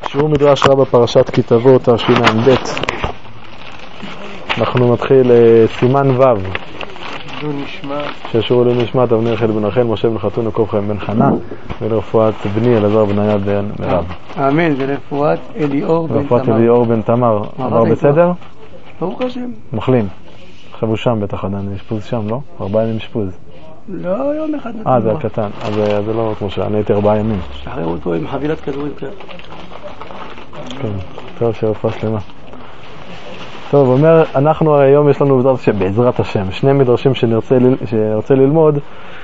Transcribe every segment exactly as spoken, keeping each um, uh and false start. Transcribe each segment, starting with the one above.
שיעור מדרש רבה פרשת כי תבוא תשע"ב. אנחנו מתחיל סימן ו' ששיעור לנשמת אבנר חן בן רחל, משה בן חתון, יעקב חיים בן חנה, ולרפואת בני אלעזר בניה בן מירב. אמן. ולרפואת אליאור בן תמר. רפואת אליאור בן תמר. עבר בסדר? ברוך השם. מחלים. עכשיו הוא שם בטח עדיין, אשפוז שם, לא? ארבעה ימים אשפוז. לא, יום אחד נתן. אה, זה הקטן. אז זה לא כמו שאני הייתי ארבעה ימים. שחררו אותו עם חבילת כדורים כאלה. כן, טוב, שרפואה שלמה. טוב, אומר, אנחנו היום יש לנו בעזרת השם, בעזרת השם שני מדרשים שנרצה, שנרצה ללמוד,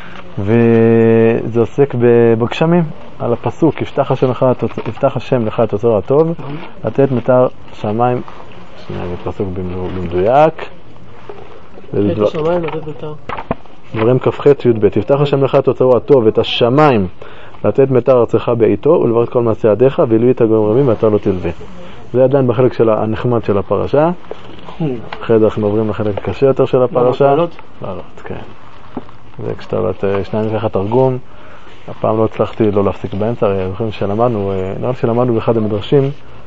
וזה עוסק בגשמים, על הפסוק, יפתח השם לך, יפתח השם לך את אוצרו הטוב, לתת מטר שמיים, שנייה, זה פסוק במדויק. את השמיים לתת מטר. דברים כ"ח י"ב, יפתח השם לך את אוצרו הטוב, את השמיים, לתת מטר ארצך בעיתו, ולברר את כל מעשי ידיך, והלווי את הגויים רבים, ואתה לא תלווה. זה עדיין בחלק של הנחמד של הפרשה. אחרי זה אנחנו עוברים לחלק הקשה יותר של הפרשה. לעלות? לעלות, כן. זה כשאתה עולת שניים ככה תרגום. הפעם לא הצלחתי לא להפסיק באמצע, זוכרים שלמדנו, נראה שלמדנו באחד המדרשים,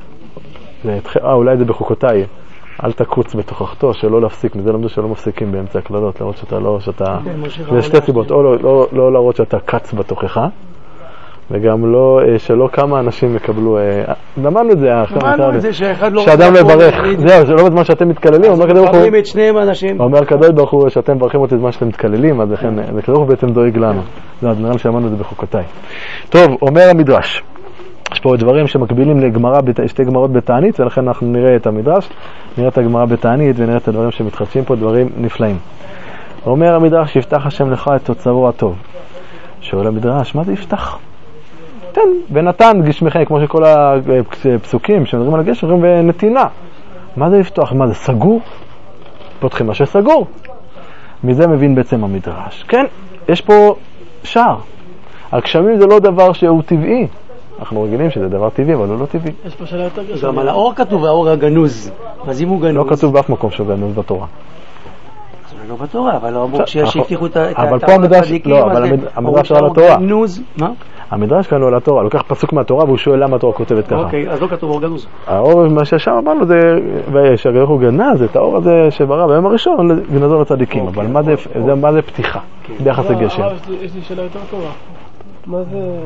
אה, אולי זה בחוקותיי, אל תקוץ בתוכחתו, שלא להפסיק, מזה למדו שלא מפסיקים באמצע הכללות, לראות שאתה לא, שאתה... זה שתי סיבות, או לא, לא, לא להראות שאתה קץ בתוכך, וגם לא, שלא כמה אנשים יקבלו, למדנו את זה, למדנו את זה שאחד לא... שאדם לא יברך, זהו, שלא בזמן שאתם מתקללים, אומר כדור ברוך הוא... את שניהם אנשים. אומר כדור ברוך הוא שאתם מברכים אותי בזמן שאתם מתקללים, אז לכן, וכדור הוא בעצם דואג לנו. זה נראה לי שאמרנו את זה בחוקותיי. טוב, אומר המדרש, יש פה דברים שמקבילים לגמרא, שתי גמרות בתענית, ולכן אנחנו נראה את המדרש, נראה את הגמרא בתענית, ונראה את הדברים שמתחדשים פה, דברים נפלאים. אומר המדרש, יפתח השם לך את אוצרו הטוב. שואל המדרש, מה זה יפתח? תן, ונתן גשמכם, כמו שכל הפסוקים שמדברים על הגשם, אומרים בנתינה. מה זה יפתח? מה זה סגור? פותחים מה שסגור. מזה מבין בעצם המדרש. כן, יש פה שער. הגשמים זה לא דבר שהוא טבעי. אנחנו רגילים שזה דבר טבעי, אבל הוא לא טבעי. יש פה שאלה יותר גשם. גם על האור כתוב, האור הגנוז. אז אם הוא גנוז... לא כתוב באף מקום שהוא גנוז בתורה. זה לא בתורה, אבל לא אמרו שהבטיחו את האור הצדיקים. לא, אבל המדרש על התורה. מה? המדרש כאן הוא על התורה, לוקח פסוק מהתורה והוא שואל למה התורה כותבת ככה. אוקיי, אז לא כתוב אור גנוז. האור, מה ששם אמרנו זה, שהגרך הוא גנז, את האור הזה שברא ביום הראשון, גנזו לצדיקים. אבל מה זה פתיחה? ביחס לגשם. יש לי שאלה יותר טובה. מה זה...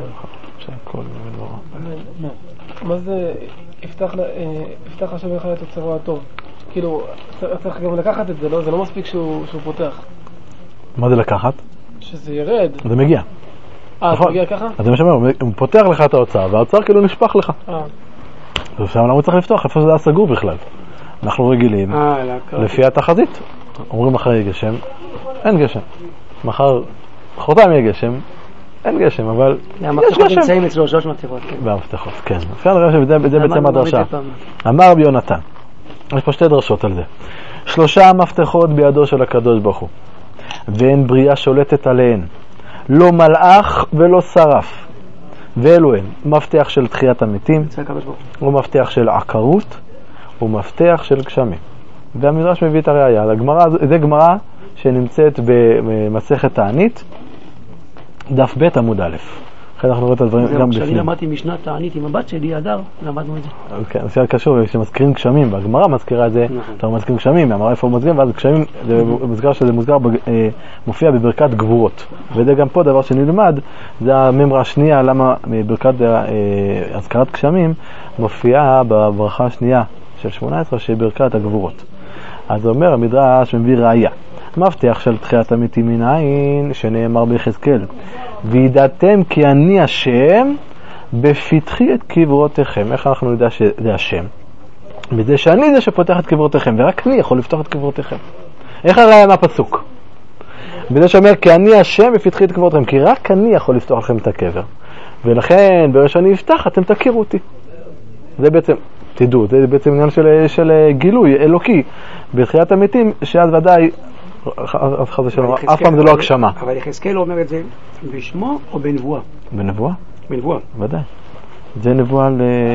מה זה יפתח השם לך את אוצרו הטוב? כאילו, צריך גם לקחת את זה, לא? זה לא מספיק שהוא פותח. מה זה לקחת? שזה ירד. זה מגיע. אה, זה מגיע ככה? אז זה מה שאומר, הוא פותח לך את האוצר, והאוצר כאילו נשפך לך. אה. עכשיו למה הוא צריך לפתוח? איפה זה היה סגור בכלל? אנחנו רגילים, לפי התחזית. אומרים אחרי גשם, אין גשם. מחר, חרתיים יהיה גשם, אין גשם, אבל יש גשם. המפתחות נמצאים אצלו שלוש מפתחות. במפתחות, כן. אפשר לראות שזה בעצם הדרשה. אמר רבי יונתן, יש פה שתי דרשות על זה. שלושה מפתחות בידו של הקדוש ברוך הוא, ואין בריאה שולטת עליהן. לא מלאך ולא שרף. ואלו הן, מפתח של תחיית המתים, הוא מפתח של עקרות, הוא מפתח של גשמים. והמדרש מביא את הראייה. זה גמרא שנמצאת במסכת תענית, דף ב' עמוד א'. אחרי אנחנו רואים את הדברים גם בפנים. כשאני למדתי משנת תענית עם הבת שלי, אדר, למדנו את זה. כן, זה קשור, כשמזכירים גשמים, והגמרא מזכירה את זה, אתה מזכירים גשמים, והמראה איפה הוא מזכירים, ואז גשמים, זה מוזכר שזה מוזכר, מופיע בברכת גבורות. וזה גם פה דבר שנלמד, זה הממרה השנייה, למה בברכת הזכרת גשמים, מופיעה בברכה השנייה של שמונה עשרה, שהיא ברכת הגבורות. אז אומר המדרש מביא ראייה. מפתח של תחיית המתים מן העין, שנאמר ביחזקאל, וידעתם כי אני השם בפתחי את קברותיכם. איך אנחנו נדע שזה השם? בזה שאני זה שפותח את קברותיכם, ורק אני יכול לפתוח את קברותיכם. איך הראייה מהפסוק? בזה שאומר כי אני השם בפתחי את קברותיכם, כי רק אני יכול לפתוח לכם את הקבר, ולכן ברגע שאני אפתח אתם תכירו אותי. זה בעצם, תדעו, זה בעצם עניין של, של גילוי אלוקי בתחיית המתים, שאז ודאי אף פעם זה לא הגשמה. אבל יחזקאל אומר את זה בשמו או בנבואה? בנבואה? בנבואה. ודאי. זה נבואה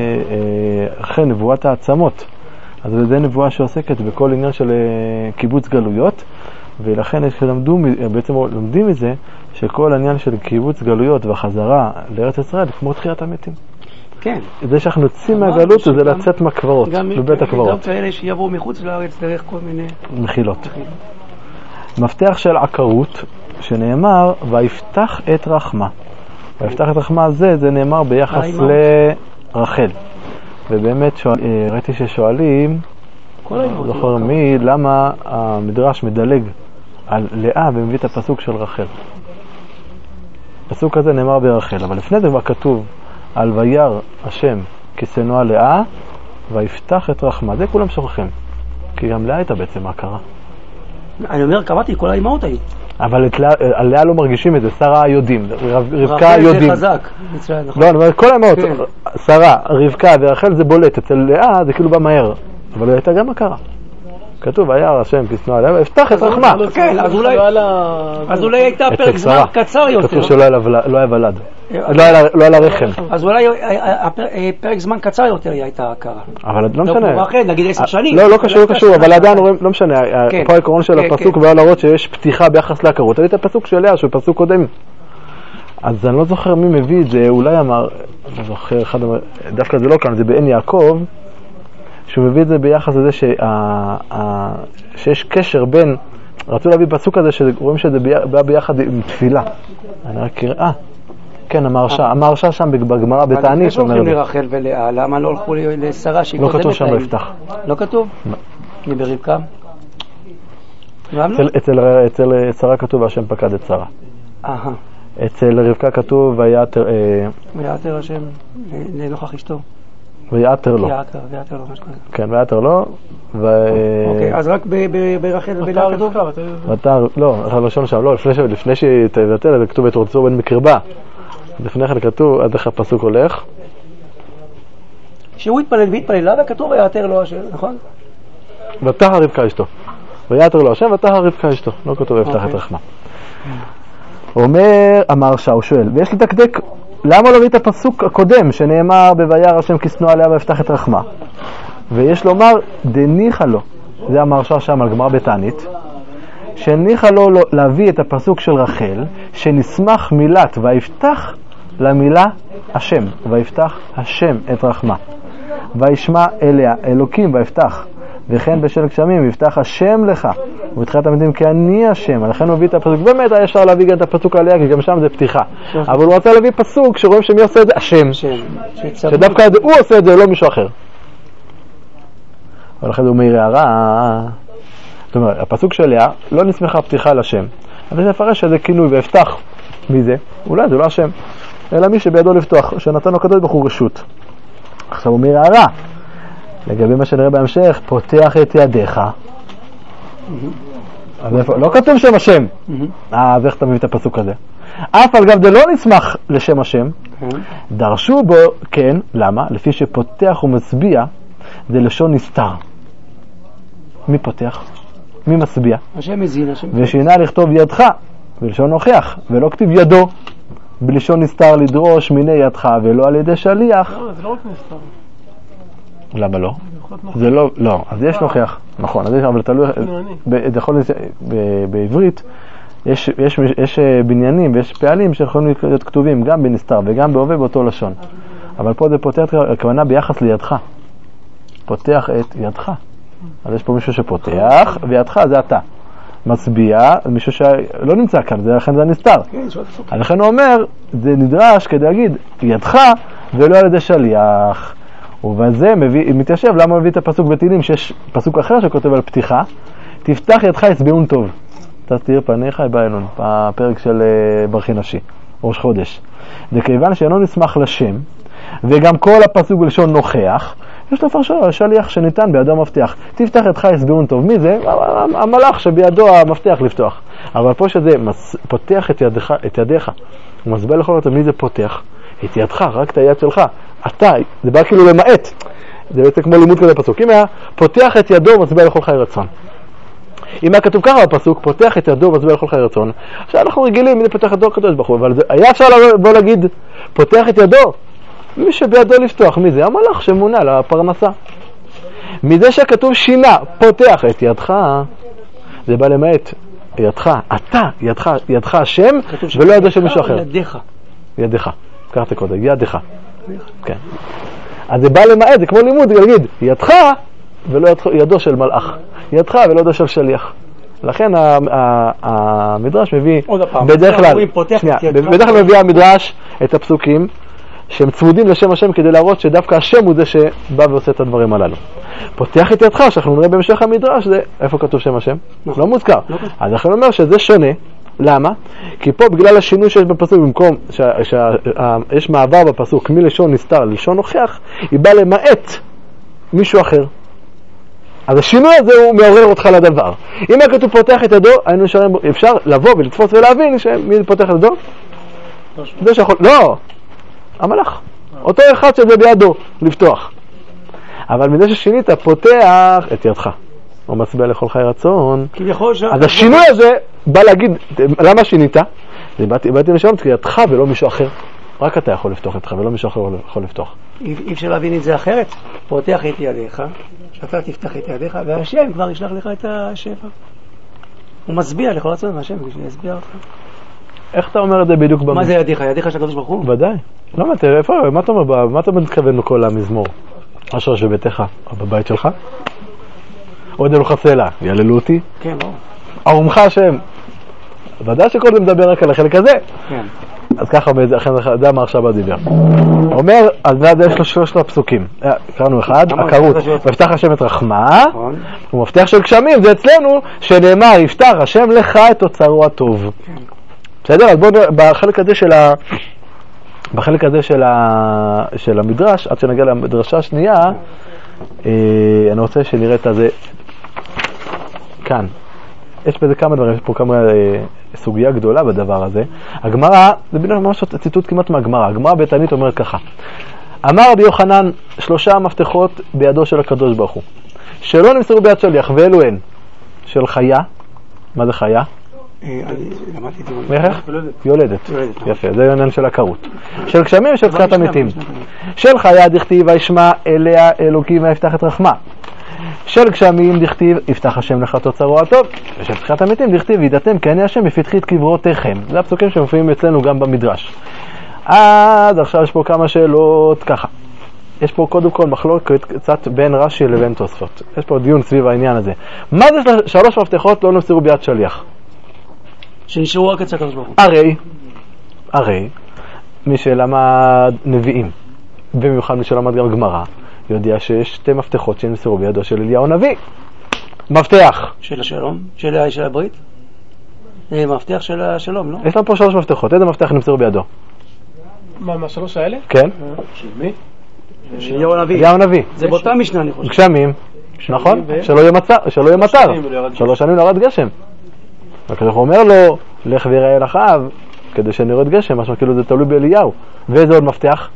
אחרי נבואת העצמות. אז זה נבואה שעוסקת בכל עניין של קיבוץ גלויות, ולכן יש שלמדו, בעצם לומדים מזה שכל העניין של קיבוץ גלויות והחזרה לארץ ישראל כמו תחיית המתים. כן. זה שאנחנו יוצאים מהגלות זה לצאת מהקברות, בבית הקברות. גם כאלה שיבואו מחוץ לארץ דרך כל מיני מחילות. מפתח של עקרות, שנאמר, ויפתח את רחמה. ויפתח את רחמה הזה, זה נאמר ביחס לרחל. ובאמת שואל, ראיתי ששואלים, זוכר מי, למה המדרש מדלג על לאה ומביא את הפסוק של רחל. הפסוק הזה נאמר ברחל, אבל לפני זה כבר כתוב על וירא השם כי שנואה לאה ויפתח את רחמה. זה כולם שוכחים, כי גם לאה הייתה בעצם הכרה. אני אומר, קראתי, כל האימהות היו. אבל על לאה לא מרגישים את זה, שרה יודעים, רבקה יודעים. רחל זה חזק. לא, אני אומר, כל האימהות, שרה, רבקה ורחל זה בולט, אצל לאה זה כאילו בא מהר, אבל היא הייתה גם הכרה. כתוב, וירא השם כי שנואה לאה ויפתח את רחמה. כן, אז אולי הייתה פרק זמן קצר יותר. כתוב שלא היה ולד, לא היה לה רחם. אז אולי פרק זמן קצר יותר היא הייתה הכרה. אבל לא משנה. נגיד עשר שנים. לא, לא קשור, לא קשור, אבל עדיין רואים, לא משנה. פה העקרון של הפסוק בא להראות שיש פתיחה ביחס להכרות. היה את הפסוק של לאה, שהוא פסוק קודם. אז אני לא זוכר מי מביא את זה, אולי אמר, אני זוכר, דווקא זה לא כאן, זה בעין יעקב, שהוא מביא את זה ביחס לזה שיש קשר בין, רצו להביא פסוק הזה שרואים שזה בא ביחד עם תפילה. אני רק קראה. כן, המרשה, המרשה שם בגמרא בתענית שאומר את זה. לרחל ולאה, למה לא הלכו לשרה שהיא קודמת להם? לא כתוב שם ויפתח. לא כתוב? היא ברבקה? אצל שרה כתוב והשם פקד את שרה. אהה. אצל רבקה כתוב ויעתר... ויעתר השם לנוכח אשתו. ויעתר לו. ויעתר, ויעתר לו, משהו כזה. כן, ויעתר לו. אוקיי, אז רק ברחל ובלאה כתוב? ותער, לא, לשון שם, לא, לפני שהיא תבטל, זה כתוב ותרצו בין מקרבה. לפני כן כתוב, עד איך הפסוק הולך. שהוא התפלל והתפלל, למה כתוב ויעתר לו השם, נכון? ותער רבקה אשתו. ויעתר לו השם ותער רבקה אשתו. לא כתוב ויפתח את רחמה. אומר המרשה, הוא שואל, ויש לדקדק, למה לא ראית את הפסוק הקודם שנאמר בוירא השם כי שנואה לאה ויפתח את רחמה? ויש לומר דניחא לו, זה המרשה שם על גמרא בתענית, שניחא לו להביא את הפסוק של רחל שנסמך מילת ויפתח למילה השם, ויפתח השם את רחמה, וישמע אליה אלוקים ויפתח, וכן בשל גשמים יפתח השם לך ובתחיית המתים כי אני השם. לכן הוא הביא את הפסוק, באמת היה אפשר להביא גם את הפסוק עליה כי גם שם זה פתיחה, אבל הוא רצה להביא פסוק שרואים שמי עושה את זה השם, שדווקא הוא עושה את זה לא מישהו אחר. ולכן הוא מעיר הערה, זאת אומרת הפסוק של לאה לא נסמכה פתיחה לשם, אבל זה יפרש שזה כינוי ויפתח, מי זה? אולי זה לא השם אלא מי שבידו לפתוח, שנתן לו הקדוש ברוך הוא רשות. עכשיו הוא מעיר הערה לגבי מה שנראה בהמשך, פותח את ידיך. לא כתוב שם השם. אה, אז איך אתה מביא את הפסוק הזה? אף על גב זה לא נסמך לשם השם, דרשו בו, כן, למה? לפי שפותח ומצביע, זה לשון נסתר. מי פותח? מי מצביע? השם מזין, השם. ושינה לכתוב ידך, בלשון הוכיח, ולא כתיב ידו, בלשון נסתר לדרוש מיני ידך, ולא על ידי שליח. לא, זה לא רק נסתר. למה לא? זה לא, לא, אז יש נוכח, נכון, אז יש, אבל תלוי, זה יכול להיות, בעברית, יש, יש, יש בניינים ויש פעלים שיכולים להיות כתובים גם בנסתר וגם בהווה באותו לשון, אבל פה זה פותח, הכוונה ביחס לידך, פותח את ידך, אז יש פה מישהו שפותח, וידך זה אתה, מצביע, מישהו שלא נמצא כאן, זה לכן זה נסתר, לכן הוא אומר, זה נדרש כדי להגיד, ידך ולא על ידי שליח, ובזה מביא, מתיישב, למה מביא את הפסוק בתהילים, שיש פסוק אחר שכותב על פתיחה, תפתח ידך יצביעון טוב, תסתיר פניך יבענון, בפרק של ברכי נשי, ראש חודש. זה כיוון שאינו נסמך לשם, וגם כל הפסוק בלשון נוכח, יש לו פרשו, שליח שניתן בידו המפתח, תפתח ידך יצביעון טוב, מי זה? המלאך שבידו המפתח לפתוח. אבל פה שזה פותח את ידך, את ידיך, הוא מסביר לכל אותו, מי זה פותח? את ידך, רק את היד שלך. אתה, זה בא כאילו למעט. זה בעצם כמו לימוד כזה פסוק. אם היה פותח את ידו ומצביע לכל חי רצון. אם היה כתוב ככה בפסוק, פותח את ידו ומצביע לכל חי רצון. עכשיו אנחנו רגילים, מי פותח את ידו הקדוש ברוך הוא, אבל זה, היה אפשר לבוא להגיד, פותח את ידו. מי שבידו לפתוח, מי זה? המלאך שמונה לפרנסה. מזה שכתוב שינה, פותח את ידך, זה בא למעט. ידך, אתה, ידך, ידך השם, ולא ידו של מישהו אחר. ידיך. ידיך. קראתי קודם, ידיך. כן. אז זה בא למעט, זה כמו לימוד, זה להגיד, ידך ולא ידו של מלאך. ידך ולא ידו של שליח. לכן המדרש מביא, בדרך כלל, בדרך כלל מביא המדרש את הפסוקים שהם צמודים לשם השם כדי להראות שדווקא השם הוא זה שבא ועושה את הדברים הללו. פותח את ידך, שאנחנו נראה בהמשך המדרש, זה איפה כתוב שם השם? לא מוזכר. אז אנחנו אומר שזה שונה. למה? כי פה בגלל השינוי שיש בפסוק, במקום שיש מעבר בפסוק מלשון נסתר ללשון הוכיח, היא באה למעט מישהו אחר. אז השינוי הזה הוא מעורר אותך לדבר. אם היה כתוב פותח את ידו, היינו נשארים, אפשר לבוא ולתפוס ולהבין שמי פותח את ידו? זה שיכול, לא, המלאך. אותו אחד שזה בידו לפתוח. אבל מזה ששינית, פותח את ידך. או מצביע לכל חי רצון. אז השינוי הזה בא להגיד, למה שינית? באתי לשנות כי ידך ולא מישהו אחר. רק אתה יכול לפתוח ידך ולא מישהו אחר יכול לפתוח. אי אפשר להבין את זה אחרת. פותח את ידיך, שאתה תפתח את ידיך, והשם כבר ישלח לך את השפע. הוא מצביע לכל רצון, והשם יסביע אותך. איך אתה אומר את זה בדיוק? מה זה ידיך? ידיך של הקדוש ברוך הוא? ודאי. למה אתה, איפה, מה אתה אומר, מה אתה מתכוון לכל המזמור? אשר שביתך, או בבית שלך? עוד אלו חסלה, יעללו אותי? כן, לא. ארומך השם. ודאי שכל זה מדבר רק על החלק הזה. כן. אז ככה, זה מה עכשיו הדיבר. הוא אומר, אז ועד יש לו שלושת הפסוקים. קראנו אחד, הקרות, ויפתח השם את רחמה, הוא מבטיח של גשמים, זה אצלנו, שנאמר, יפתח השם לך את אוצרו הטוב. בסדר? אז בואו, בחלק הזה של ה... בחלק הזה של, ה... של המדרש, עד שנגיע למדרשה השנייה, אה, אני רוצה שנראה את הזה כאן. יש בזה כמה דברים, יש פה כמה אה, סוגיה גדולה בדבר הזה. הגמרא, זה בדיוק ממש ציטוט כמעט מהגמרא. הגמרא בתענית אומרת ככה: אמר רבי יוחנן, שלושה מפתחות בידו של הקדוש ברוך הוא, שלא נמסרו ביד שליח, ואלו הן של חיה. מה זה חיה? יולדת. יפה, זה העניין של הקרות. של גשמים ושל תחיית המתים. של חיה דכתיב וישמע אליה אלוקים ויפתח את רחמה. של גשמים דכתיב יפתח השם לך את אוצרו הטוב. ושל תחיית המתים דכתיב וידעתם כי אני השם בפתחי את קברותיכם. זה הפסוקים שמופיעים אצלנו גם במדרש. עד עכשיו יש פה כמה שאלות ככה. יש פה קודם כל מחלוקת קצת בין רש"י לבין תוספות. יש פה דיון סביב העניין הזה. מה זה שלוש מפתחות לא נמסרו ביד שליח? שנשארו רק אצל הקדוש ברוך הוא. הרי, הרי, מי שלמד נביאים, ובמיוחד מי שלמד גם גמרא, יודע שיש שתי מפתחות שנמסרו בידו של אליהו הנביא. מפתח. של השלום? של, של הברית? מפתח של השלום, לא? יש לנו פה שלוש מפתחות. איזה מפתח נמסרו בידו? מה, מה, שלוש האלה? כן. של מי? של אליהו הנביא. אליהו הנביא. זה באותה משנה, אני חושב. גשמים, נכון? שלא יהיה מצר, שלא יהיה מטר. שלוש שנים לא ירד גשם. הקדוש אומר לו, לך ויראה אל אחאב, כדי שנרד גשם, משהו כאילו זה תלוי באליהו. ואיזה עוד מפתח?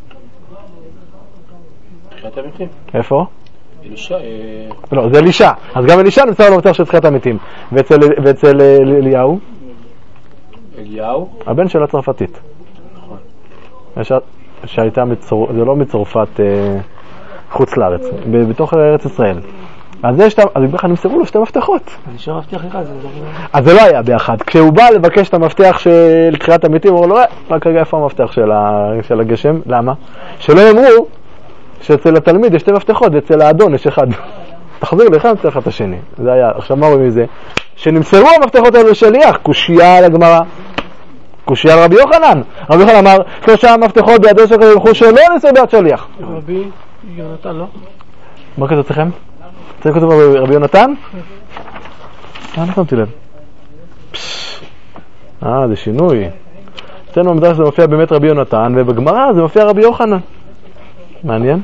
תחיית המתים. איפה? אלישע. לא, זה אלישע. אז גם אלישע נמצא לו מפתח של תחיית המתים. ואצל אליהו? אליהו? הבן של הצרפתית. נכון. שהייתה מצור... זה לא מצרפת חוץ לארץ, בתוך ארץ ישראל. אז זה שתם, אז בכלל נמסרו לו שתי מפתחות. אני שואל מפתח אחד, זה לא... אז זה לא היה ביחד. כשהוא בא לבקש את המפתח של תחיית המתים, הוא אומר לו, רק רגע, איפה המפתח של, ה... של הגשם? למה? שלא יאמרו שאצל התלמיד יש שתי מפתחות, ואצל האדון יש אחד. תחזיר לך, נמצא לך את השני. זה היה. עכשיו מה רואים מזה? שנמסרו המפתחות האלו לשליח, קושיה על הגמרא. קושיה על רבי יוחנן. רבי יוחנן אמר, שלושה מפתחות בידו של הקדוש ברוך הוא שלא נמסרו ביד שליח. רבי יונתן, לא? מה כתוב אצלכם? זה כתוב רבי יונתן? מה נתנתי לב? אה, זה שינוי. אצלנו במדרש זה מופיע באמת רבי יונתן, ובגמרא זה מופיע רבי יוחנן. מעניין?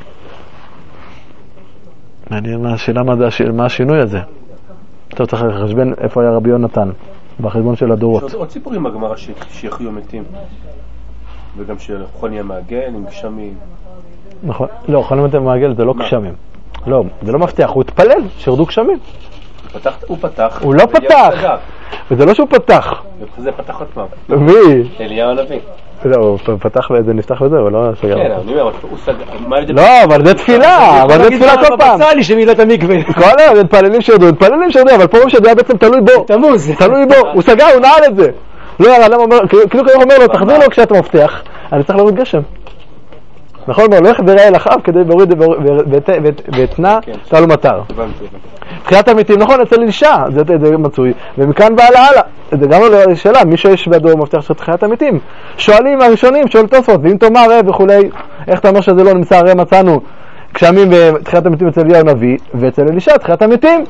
מעניין מה השאלה, מה השינוי הזה. טוב, צריך לחשבן איפה היה רבי יונתן, בחשבון של הדורות. יש עוד סיפורים בגמרא שיחיו מתים. וגם שחוני המעגל עם גשמים. נכון. לא, חוני המעגל זה לא גשמים. לא, זה לא מפתח, הוא התפלל שירדו גשמים. הוא פתח. הוא לא פתח. וזה לא שהוא פתח. זה פתח עוד פעם. מי? אליהו הנביא. לא, הוא פתח וזה נפתח וזה, הוא לא סגר. כן, אני אומר, הוא סגר. לא, אבל זה תפילה, אבל זה תפילה כל פעם. בצע לי שמילא את המקווה. כל היום, זה מתפללים שירדו, מתפללים שירדו, אבל פה הוא שזה היה בעצם תלוי בו. תמוז. תלוי בו, הוא סגר, הוא נעל את זה. לא, למה אומר, כאילו ככה אומר לו, תחזיר לו כשאתה מפתח, אני צריך לראות גשם. נכון, הוא הולך וראה אל אחאב כדי להוריד ואתנה תעלו מטר. תחיית המתים, נכון, אצל אישה, זה מצוי, ומכאן והלאה הלאה. זה גם לא שאלה, מי שיש בידו מפתח של תחיית המתים. שואלים הראשונים, שואל תוספות, ואם תאמר ראה וכולי, איך אתה אומר שזה לא נמצא, הרי מצאנו גשמים בתחיית המתים אצל אליהו הנביא, ואצל אלישע תחיית המתים.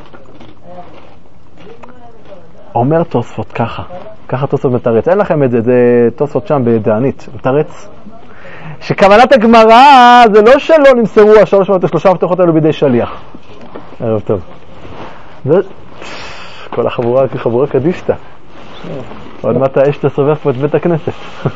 אומר תוספות ככה, ככה תוספות מתרץ, אין לכם את זה, זה תוספות שם בדענית, מתרץ. שכוונת הגמרא זה לא שלא נמסרו השלוש מאות ושלושה מפתחות האלו בידי שליח. ערב טוב. זה כל החבורה כחבורה קדישתא. עוד מעט האש תסובב פה את בית הכנסת.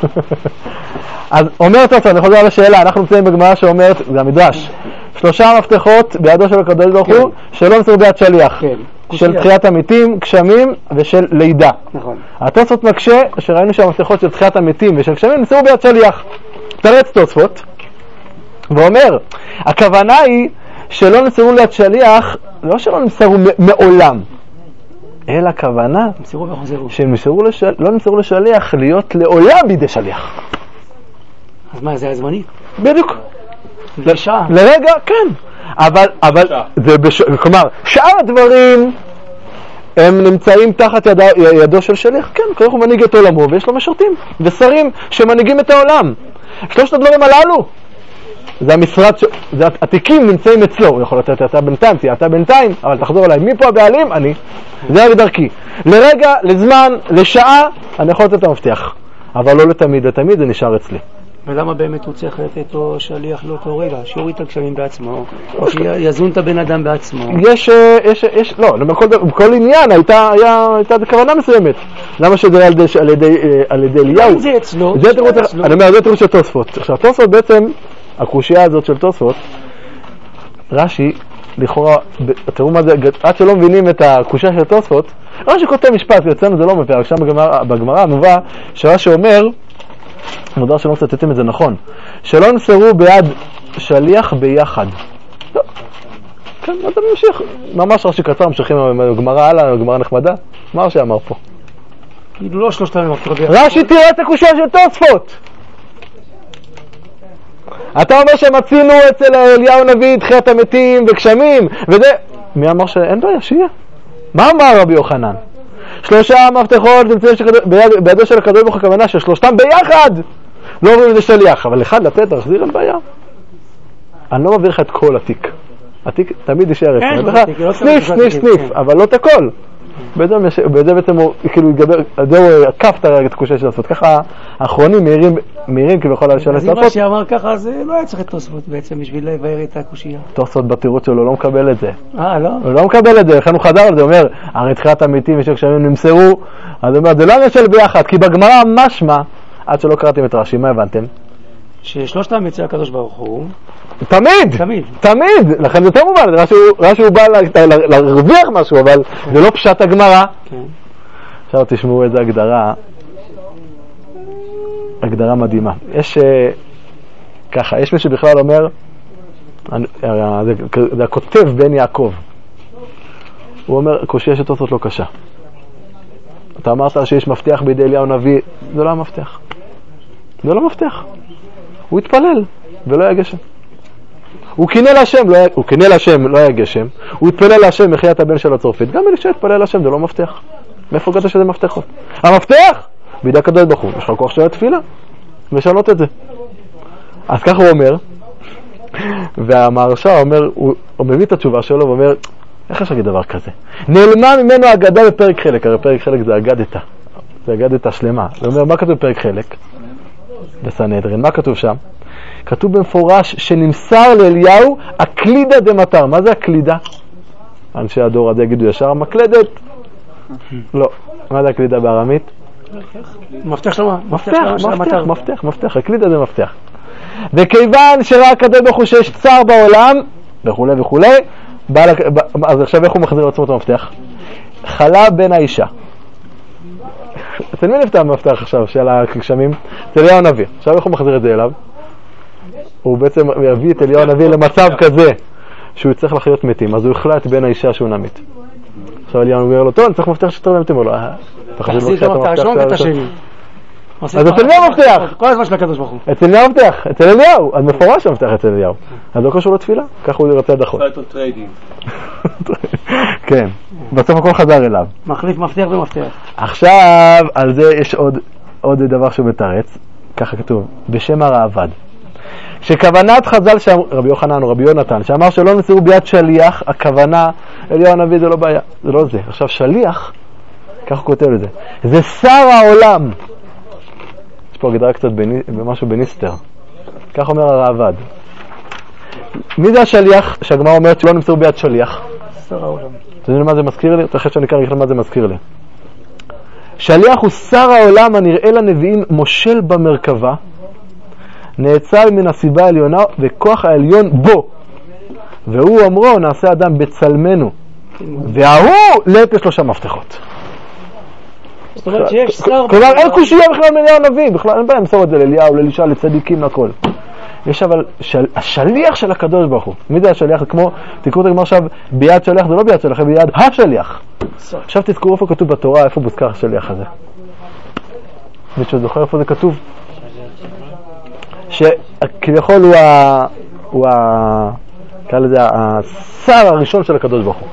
אז אומר תוספות, אני חוזר על השאלה, אנחנו נמצאים בגמרא שאומרת, זה המדרש, שלושה מפתחות בידו של הקדוש ברוך הוא שלא נמסרו ביד שליח. של תחיית המתים, גשמים ושל לידה. נכון. התוספות מקשה שראינו שהמפתחות של תחיית המתים ושל גשמים נמסרו ביד שליח. תרץ תוספות ואומר, הכוונה היא שלא נמסרו ליד שליח, לא שלא נמסרו מעולם, אלא הכוונה שלא נמסרו לשליח להיות לעולם בידי שליח. אז מה, זה הזמני? בדיוק. לשעה. לרגע, כן. אבל, אבל, זה בש... כלומר, שאר הדברים הם נמצאים תחת ידו, ידו של שליח, כן, ככה הוא מנהיג את עולמו ויש לו משרתים ושרים שמנהיגים את העולם. שלושת הדברים הללו, זה המשרד, ש... זה התיקים נמצאים אצלו, הוא יכול לתת אתה בינתיים, אתה בינתיים, אבל תחזור אליי, מי פה הבעלים? אני. זה הרי דרכי. לרגע, לזמן, לשעה, אני יכול לתת את המפתח, אבל לא לתמיד, לתמיד זה נשאר אצלי. ולמה באמת הוא צריך לתת לו שליח לאותו רגע? שיוריד את הגשמים בעצמו, או שיזון את הבן אדם בעצמו? יש, יש, יש, לא, בכל, בכל עניין הייתה, היה, הייתה כוונה מסוימת. למה שזה היה על ידי, על ידי אליהו? זה אצלו. זה תירוץ, אני אומר, זה תירוץ של תוספות. עכשיו, תוספות בעצם, הקושיה הזאת של תוספות, רש"י, לכאורה, תראו מה זה, עד שלא מבינים את הקושיה של תוספות, רש"י כותב משפט, אצלנו זה לא מפער, עכשיו בגמרא מובא, שרש"י אומר, מודר שלא מצטטים את זה נכון, שלא נמסרו ביד שליח ביחד. לא. כן, אתה ממשיך. ממש רש"י קצר, ממשיכים עם הגמרא הלאה, הגמרא נחמדה. מה רש"י אמר פה? כאילו לא שלושת המפתחות ביחד. רש"י תראה את הקושיה של תוספות. אתה אומר שמצינו אצל אליהו הנביא תחיית המתים וגשמים, וזה... מי אמר שאין בעיה, שיהיה? מה אמר רבי יוחנן? שלושה מפתחות בידו של הקדוש ברוך הוא, הכוונה ששלושתם ביחד לא עוברים לידי שליח, אבל אחד לתת תחזיר אין בעיה. אני לא מעביר לך את כל התיק, התיק תמיד יישאר אצלך, סניף סניף סניף, אבל לא את הכל. בזה בעצם הוא כאילו יגבר, זהו עקף את התקושה של תוספות. ככה האחרונים מהירים כביכול על שאלה תוספות. אז אם מה שאמר ככה זה לא היה צריך את תוספות בעצם בשביל לבאר את הקושייה. תוספות בתירוץ שלו לא מקבל את זה. אה לא? הוא לא מקבל את זה, לכן הוא חזר על זה, הוא אומר הרי תחיית המתים ושגשמים נמסרו, אז הוא אומר זה לא נשאל ביחד, כי בגמרא משמע, עד שלא קראתם את רש"י, מה הבנתם? ששלושתם אצל הקדוש ברוך הוא תמיד, תמיד, תמיד, לכן זה יותר מובן, רש"י הוא בא להרוויח משהו, אבל זה לא פשט הגמרא. עכשיו תשמעו איזה הגדרה, הגדרה מדהימה. יש ככה, יש מי שבכלל אומר, זה הכותב בן יעקב, הוא אומר, קושיה של תוספות לא קשה. אתה אמרת שיש מפתח בידי אליהו הנביא, זה לא המפתח. זה לא מפתח. הוא התפלל ולא היה גשם. הוא קינא להשם, לא היה, הוא קינא להשם, לא היה גשם. הוא התפלל להשם מחיית הבן של הצרפית. גם אלישע התפלל להשם, זה לא מפתח. מאיפה גדת שזה מפתחות? המפתח! בידי הקדוש ברוך הוא. יש לך כוח של התפילה. משנות את זה. אז ככה הוא אומר, והמהרש"א אומר, הוא, הוא מביא את התשובה שלו ואומר, איך יש להגיד דבר כזה? נעלמה ממנו אגדה בפרק חלק. הרי פרק חלק זה אגדתה. זה אגדתה שלמה. הוא אומר, מה כתוב בפרק חלק? בסנהדרין. מה כתוב שם? כתוב במפורש שנמסר לאליהו הקלידה דמטר. מה זה הקלידה? אנשי הדור הזה יגידו ישר המקלדת? לא. מה זה הקלידה בארמית? מפתח שלמה. מפתח, מפתח, מפתח, מפתח. הקלידה זה מפתח. וכיוון שראה הקדוש ברוך הוא שיש צער בעולם, וכו' וכו', אז עכשיו איך הוא מחזיר לעצמו את המפתח? חלה בין האישה. אצל מי נפתח המפתח עכשיו של הגשמים? אצל אליהו הנביא. עכשיו איך הוא מחזיר את זה אליו? הוא בעצם יביא את אליהו הנביא למצב כזה שהוא יצטרך לחיות מתים, אז הוא החלט בין האישה שהוא נמית. עכשיו אליהו הנביא אומר לו, טוב, אני צריך מפתח שתר מתים, או לא? תחזיר את המפתח השני ואת השני. אז אצל מי המפתח? כל הזמן של הקדוש ברוך הוא. אצל מי המפתח? אצל אליהו. אז מפורש המפתח אצל אליהו. אז לא קשור לתפילה, ככה הוא רצה דחות. כן, בסוף הכל חזר אליו. מחליף מפתח ומפתח. עכשיו, על זה יש עוד, עוד דבר שמתרץ, ככה כתוב, בשם הרעב"ד. שכוונת חז"ל, שם, רבי יוחנן או רבי יונתן, שאמר שלא נמסרו ביד שליח, הכוונה, אליהו הנביא זה לא בעיה, זה לא זה. עכשיו שליח, ככה הוא כותב לזה, זה שר העולם. יש פה הגדרה קצת בני, במשהו בניסטר. כך אומר הרעב"ד. מי זה השליח שהגמרא אומרת שלא נמסרו ביד שליח? שר העולם. אתה יודע מה זה מזכיר לי? אתה חושב שאני כאן אגיד מה זה מזכיר לי. שליח הוא שר העולם הנראה לנביאים מושל במרכבה, נאצל מן הסיבה העליונה וכוח העליון בו, והוא אמרו נעשה אדם בצלמנו, וההוא לית לשלושה מפתחות. זאת אומרת שיש שר... כלומר אין קושיה בכלל מאליהו הנביא, בכלל אין בעיה למסור את זה לאליהו, לאלישע, לצדיקים, לכל. יש אבל של... השליח של הקדוש ברוך הוא. מי זה השליח? כמו תקראו את הגמרא עכשיו, ביד שליח זה לא ביד שליח, זה ביד השליח. עכשיו תזכרו איפה כתוב בתורה, איפה מוזכר השליח הזה. מישהו זוכר איפה זה כתוב? שכביכול הוא ה... הוא ה... קרא לזה השר הראשון של הקדוש ברוך הוא.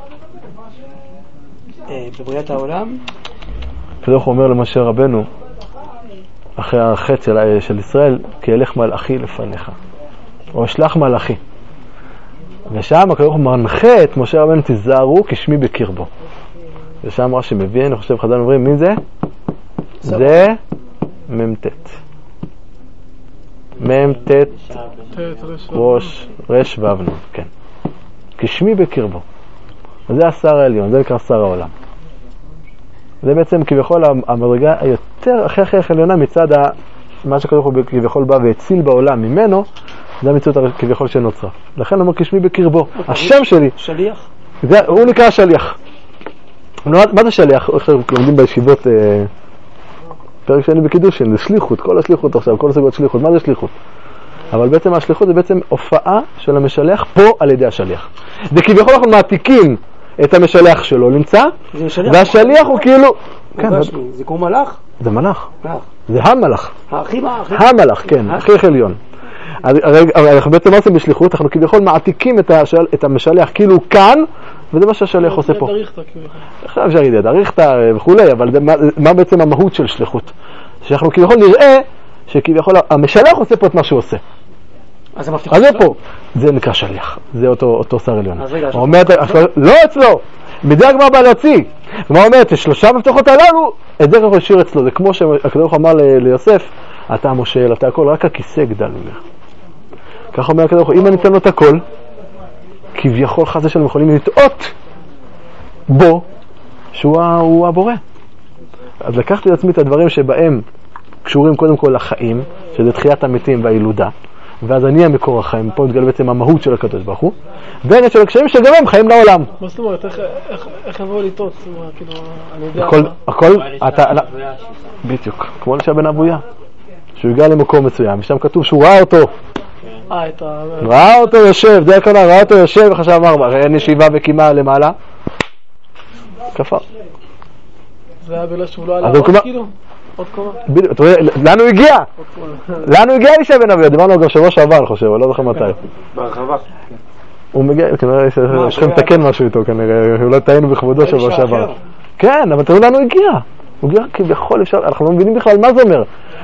בבריאת העולם? הקדוש הוא אומר למשה רבנו, אחרי החטא של, של ישראל, כי ילך מלאכי לפניך, או אשלח מלאכי. ושם הקדוש הוא מנחה את משה רבנו, תיזהרו כשמי בקרבו. ושם רש"י מביא, אני חושב חז"ל אומרים, מי זה? זה ממתת. ממתת ראש רש ואבנון, כן. כשמי בקרבו. וזה השר העליון, זה נקרא שר העולם. זה בעצם כביכול המדרגה היותר הכי הכי הכי עליונה מצד ה... מה שקדוש הוא כביכול בא והציל בעולם ממנו, זה המציאות כביכול שנוצרה. לכן אומר כשמי בקרבו. השם שלי. שליח? זה, הוא נקרא שליח. מה זה שליח? עכשיו לומדים בישיבות אה, פרק שני בקידושין, זה שליחות, כל השליחות עכשיו, כל הסוגות שליחות. מה זה שליחות? אבל בעצם השליחות זה בעצם הופעה של המשלח פה על ידי השליח. זה כביכול אנחנו מעתיקים את המשלח שלו, נמצא? והשליח הוא כאילו... זה כמו מלאך? זה מלאך. זה המלאך. הכי מלאך. המלאך, כן, הכי הכי עליון. אנחנו בעצם מה עושים בשליחות? אנחנו כביכול מעתיקים את המשלח כאילו כאן, וזה מה שהשליח עושה פה. עכשיו אפשר להגיד, אריכתא וכולי, אבל מה בעצם המהות של שליחות? שאנחנו כביכול נראה שכביכול המשלח עושה פה את מה שהוא עושה. אז זה פה, זה נקרא שליח, זה אותו שר עליון. לא אצלו, מדי הגמרא בא להוציא. הגמרא אומרת, שלושה מפתחות הללו, את זה ככה השאיר אצלו. זה כמו שהקדוש אמר ליוסף, אתה המושל, אתה הכל, רק הכיסא גדל ממך. ככה אומר הקדוש, אם אני אתן לו את הכל, כביכול חס ושלום יכולים לטעות בו, שהוא הבורא. אז לקחתי לעצמי את הדברים שבהם קשורים קודם כל לחיים, שזה תחיית המתים והילודה, ואז אני המקור החיים, פה מתגלה בעצם המהות של הקדוש ברוך הוא, ואין של הקשיים שגם הם חיים לעולם. מה זאת אומרת? איך יבואו לטעות? כאילו, אני יודע... הכל, אתה... בדיוק, כמו לשעה בן אבויה, שהוא הגיע למקום מסוים, ושם כתוב שהוא ראה אותו. אה, את ה... ראה אותו יושב, זה הכוונה, ראה אותו יושב, וחשב אמר, אין ישיבה וקימה למעלה. כפר. זה היה בגלל שהוא לא עלה עוד כאילו? עוד קומה? אתה רואה, לאן הוא הגיע? לאן הוא הגיע לשעה בן אבויה? דיברנו גם שבוע שעבר, אני חושב, לא זוכר מתי. בהרחבה. הוא מגיע, כנראה שצריכים לתקן משהו איתו, כנראה, אולי טעינו בכבודו שבוע שעבר. כן, אבל תראו לאן הוא הגיע. הוא הגיע כביכול אפשר, אנחנו לא מבינים בכלל מה זה אומר.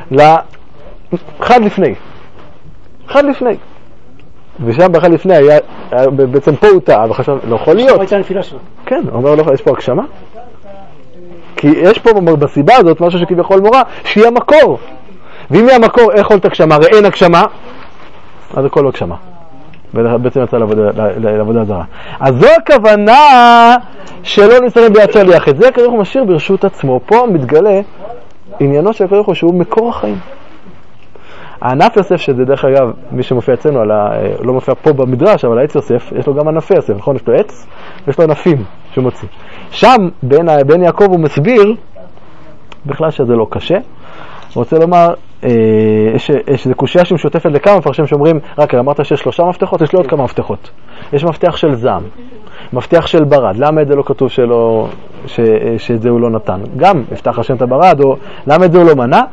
אחד לפני. אחד לפני. ושם באחד לפני היה, בעצם פה הוא טעה, וחשב, לא יכול להיות. כן, הוא אומר, יש פה הגשמה? כי יש פה בסיבה הזאת משהו שכביכול מורה, שהיא המקור. ואם היא המקור, איך הולת הגשמה? הרי אין הגשמה, אז הכל לא הגשמה. בעצם יצא לעבודה זרה. אז זו הכוונה שלא נשארים ביד שליח. את זה הקדוש ברוך הוא משאיר ברשות עצמו. פה מתגלה עניינו של הקדוש ברוך הוא שהוא מקור החיים. הענף יוסף, שזה דרך אגב, מי שמופיע אצלנו, לא מופיע פה במדרש, אבל העץ יוסף, יש לו גם ענפי יוסף, נכון? יש לו עץ ויש לו ענפים שהוא מוציא. שם, בין, בין יעקב הוא מסביר, בכלל שזה לא קשה. הוא רוצה לומר, אה, יש, יש איזו קושיה שמשותפת לכמה מפרשים שאומרים, רק אמרת שיש שלושה מפתחות, יש לו עוד כמה מפתחות. יש מפתח של זעם, מפתח של ברד. למה את זה לא כתוב שלא, ש, שאת זה הוא לא נתן? גם, יפתח השם את הברד, או למה את זה הוא לא מנע?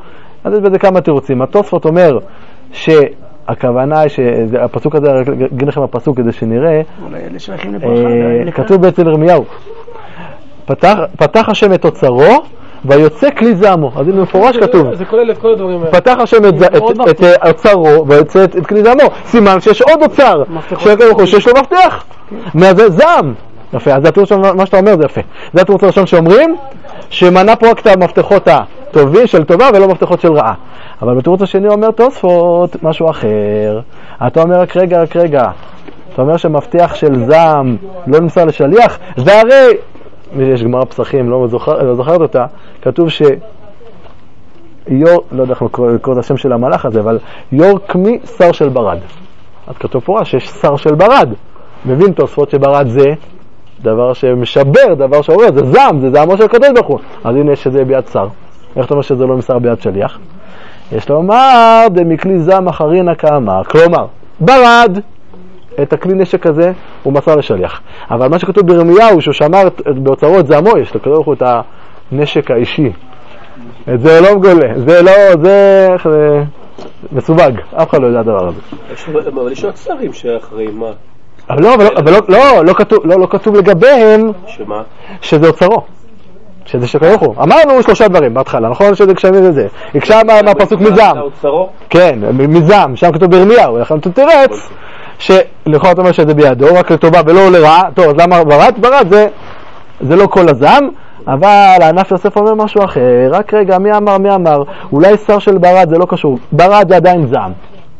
אז יש בזה כמה תירוצים. התוספות אומר שהכוונה היא שהפסוק הזה, אגיד לכם הפסוק כדי שנראה, כתוב אצל ירמיהו, פתח השם את אוצרו ויוצא כלי זעמו. אז הנה מפורש כתוב, זה כולל את כל הדברים האלה. פתח השם את אוצרו ויוצא את כלי זעמו, סימן שיש עוד אוצר שיש לו מפתח, מהזה זעם. יפה, אז התירוץ מה שאתה אומר זה יפה. זה התירוץ הראשון שאומרים שמנה פה רק את המפתחות הטובים של טובה ולא מפתחות של רעה. אבל בתירוץ השני אומר תוספות משהו אחר. אתה אומר רק רגע, רק רגע, אתה אומר שמפתח של זעם לא נמסר לשליח, והרי יש גמרא פסחים, לא זוכר, לא זוכרת אותה, כתוב ש יור, לא יודע איך לקרוא את השם של המלאך הזה, אבל יור כמי שר של ברד. אז כתוב פה שיש שר של ברד. מבין תוספות שברד זה דבר שמשבר, דבר שאומר, זה זעם, זה זעמו של הקדוש ברוך הוא. אז הנה שזה ביד שר. איך אתה אומר שזה לא נמסר ביד שליח? יש לומר, דמכלי זעם אחרינה כאמר. כלומר, ברד את הכלי נשק הזה הוא מסר לשליח. אבל מה שכתוב בירמיהו, שהוא שמר באוצרות זעמו, יש לקדוש ברוך הוא את הנשק האישי. את זה לא מגולה, זה לא, זה, זה מסווג, אף אחד לא יודע הדבר הזה. אבל יש עוד שרים שאחראים, מה? אבל לא, אבל לא, לא, לא כתוב, לא, לא כתוב לגביהם שמה? שזה אוצרו, שזה שקרוך הוא. אמרנו שלושה דברים בהתחלה, נכון? שזה גשמים וזה. הקשה מהפסוק מזעם. כן, מזעם, שם כתוב בירמיהו, לכן אתה תרץ שלכל אתה אומר שזה בידו, רק לטובה ולא לרעה. טוב, אז למה ברד? ברד זה, זה לא כל הזעם, אבל הענף יוסף אומר משהו אחר. רק רגע, מי אמר, מי אמר? אולי שר של ברד זה לא קשור. ברד זה עדיין זעם.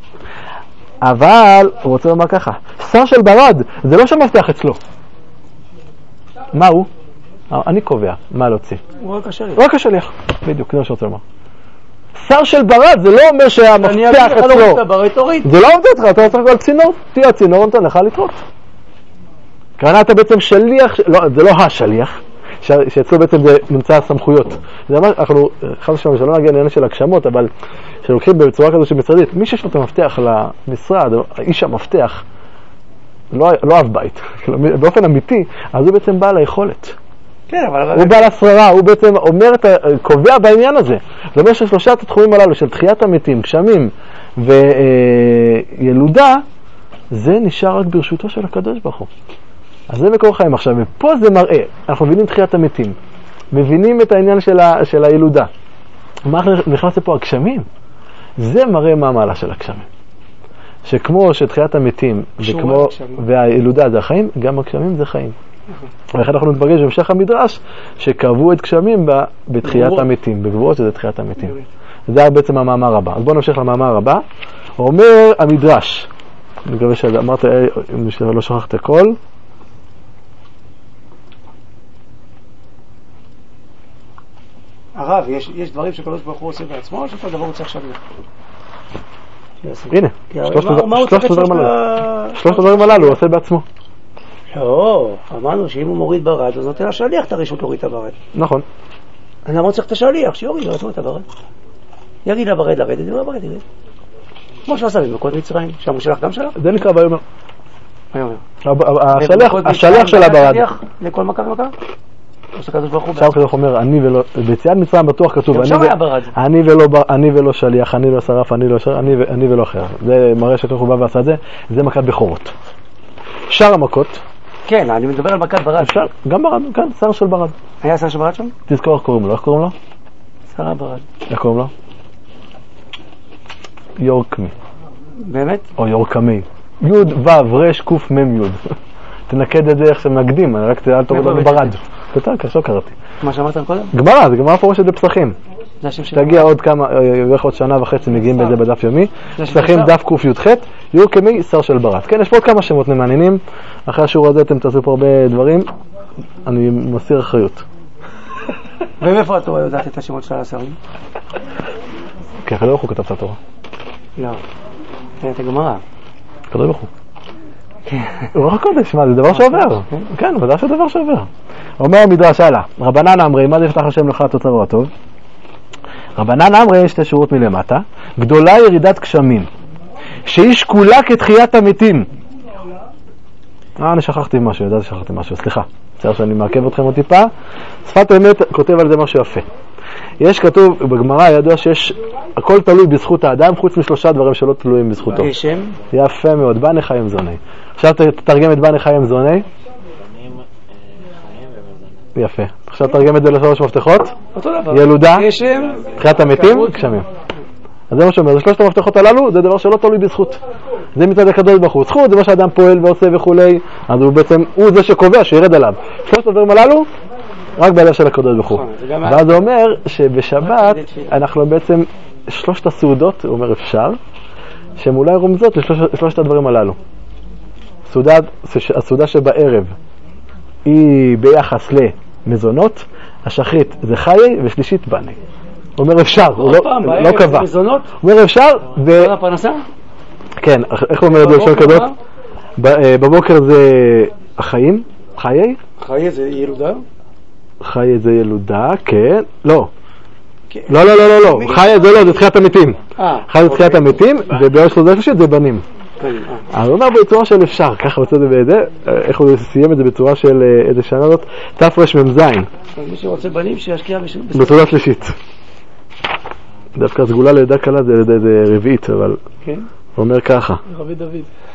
אבל הוא רוצה לומר ככה, שר של ברד זה לא שמפתח אצלו. מה הוא? אני קובע מה להוציא. הוא רק השליח. רק השליח, בדיוק, זה מה שרוצה לומר. שר של ברד זה לא אומר שהמפתח אצלו. זה לא עובד אותך, אתה צריך כל צינור, תהיה הצינור, נתן לך לתרות. כרנה אתה בעצם שליח, זה לא השליח, שאצלו בעצם זה נמצא הסמכויות. זה מה, אנחנו, חד ושלום, שלא נגיע לעניין של הגשמות, אבל שלוקחים בצורה כזו שמשרדית, מי שיש לו את המפתח למשרד, איש המפתח, לא, לא אב בית, באופן אמיתי, אז הוא בעצם בא ליכולת. כן, אבל... הוא בא לשררה, הוא בעצם אומר, קובע בעניין הזה. זאת אומרת ששלושת התחומים הללו של תחיית המתים, גשמים וילודה, זה נשאר רק ברשותו של הקדוש ברוך הוא. אז זה מקור חיים עכשיו, ופה זה מראה, אנחנו מבינים תחיית המתים, מבינים את העניין של, ה, של הילודה. מה נכנס לפה? הגשמים. זה מראה מה המעלה של הגשמים. שכמו שתחיית המתים וכמו, והילודה זה החיים, גם הגשמים זה חיים. ואיך אנחנו נתפגש במשך המדרש שקרבו את גשמים בתחיית המתים, בגבורות שזה תחיית המתים. זה בעצם המאמר הבא. אז בואו נמשיך למאמר הבא. הוא אומר המדרש, אני מקווה שאמרת, אם לא שכחת הכל, הרב, יש, יש דברים שקדוש ברוך הוא עושה בעצמו, או שכל דבר הוא צריך שליח? הנה, שלושת הדברים הללו הוא עושה בעצמו. לא, אמרנו שאם הוא מוריד ברד, אז נותן לשליח את הרשות להוריד את הברד. נכון. אז למה צריך את השליח? שיוריד לעצמו את הברד. יגיד לברד לרדת, יגיד לברד ירד. כמו שעשה במכות מצרים, שם הוא שלח גם שלח? זה נקרא ביומר. ביומר. השליח של הברד. לכל מכה ומכה? עכשיו כדוך אומר, אני ולא, ביציאת מצרים בטוח כתוב, אני ולא שליח, אני לא שרף, אני ולא אחר. זה מראה שכדוך הוא בא ועשה את זה, זה מכת בכורות. שאר המכות. כן, אני מדבר על מכת ברד. גם ברד, כן, שר של ברד. היה שר של ברד שם? תזכור איך קוראים לו, איך קוראים לו? שר הברד. איך קוראים לו? יורקמי. באמת? או יורקמי. יוד וו רש קוף מם יוד. תנקד את זה איך שמנקדים, אני רק אל תוריד לנו ברד. תתן, ככה קראתי. מה שאמרת קודם? גמרא, זה גמרא פורשת בפסחים. תגיע עוד כמה, בערך עוד שנה וחצי מגיעים בזה בדף יומי. פסחים דף קוף י"ח, יורקמי שר של ברד. כן, יש פה עוד כמה שמות מעניינים. אחרי השיעור הזה אתם תעשו פה הרבה דברים. אני מסיר אחריות. ומאיפה התורה יודעת את השמות של השרים? כי הקדוש ברוך הוא כתב את התורה. לא, את הגמרא. הקדוש ברוך הוא. רוח הקודש, מה, זה דבר שעובר. כן, ודאי שזה דבר שעובר. אומר המדרש הלאה, רבנן אמרי, מה זה יפתח השם לך את אוצרו הטוב? רבנן אמרי, שתי שורות מלמטה, גדולה ירידת גשמים, שהיא שקולה כתחיית המתים. אה, אני שכחתי משהו, ידעתי שכחתי משהו, סליחה. צריך שאני מעכב אתכם עוד טיפה. שפת אמת כותב על זה משהו יפה. יש כתוב בגמרא, ידוע שיש, הכל תלוי בזכות האדם, חוץ משלושה דברים שלא תלויים בזכותו. שם? יפה מאוד, בני חיים זוני. עכשיו תתרגם את בני חיים זוני. יפה. עכשיו תרגם את זה לשלוש מפתחות. אותו דבר. ילודה, גשם, תחיית המתים, גשמים. אז זה מה שאומר, זה שלושת המפתחות הללו, זה דבר שלא תלוי בזכות. זה מצד הקדוש ברוך הוא. זכות זה מה שאדם פועל ועושה וכולי, אז הוא בעצם, הוא זה שקובע, שירד עליו. שלושת הדברים הללו, רק בידיו של הקדוש ברוך הוא. ואז זה אומר שבשבת אנחנו בעצם, שלושת הסעודות, הוא אומר אפשר, שהן אולי רומזות לשלושת הדברים הללו. הסעודה שבערב היא ביחס למזונות, השחרית זה חיי ושלישית בני. הוא אומר אפשר, הוא לא קבע. הוא אומר אפשר ו... כן, איך הוא אומר את זה בלשון קדוש? בבוקר זה החיים, חיי. חיי זה ילודה? חיי זה ילודה, כן. לא. לא, לא, לא, לא. חיי זה לא, זה תחיית המתים. חיי זה תחיית המתים, וביום שלו זה שלישית זה בנים. אבל הוא אומר בצורה של אפשר, ככה רוצה את זה בידי, איך הוא סיים את זה בצורה של איזה שנה זאת, תפרש ממזין. מי שרוצה בנים שישקיע בצורה שלישית. דווקא סגולה לידה קלה זה רביעית, אבל הוא אומר ככה. רבי דוד.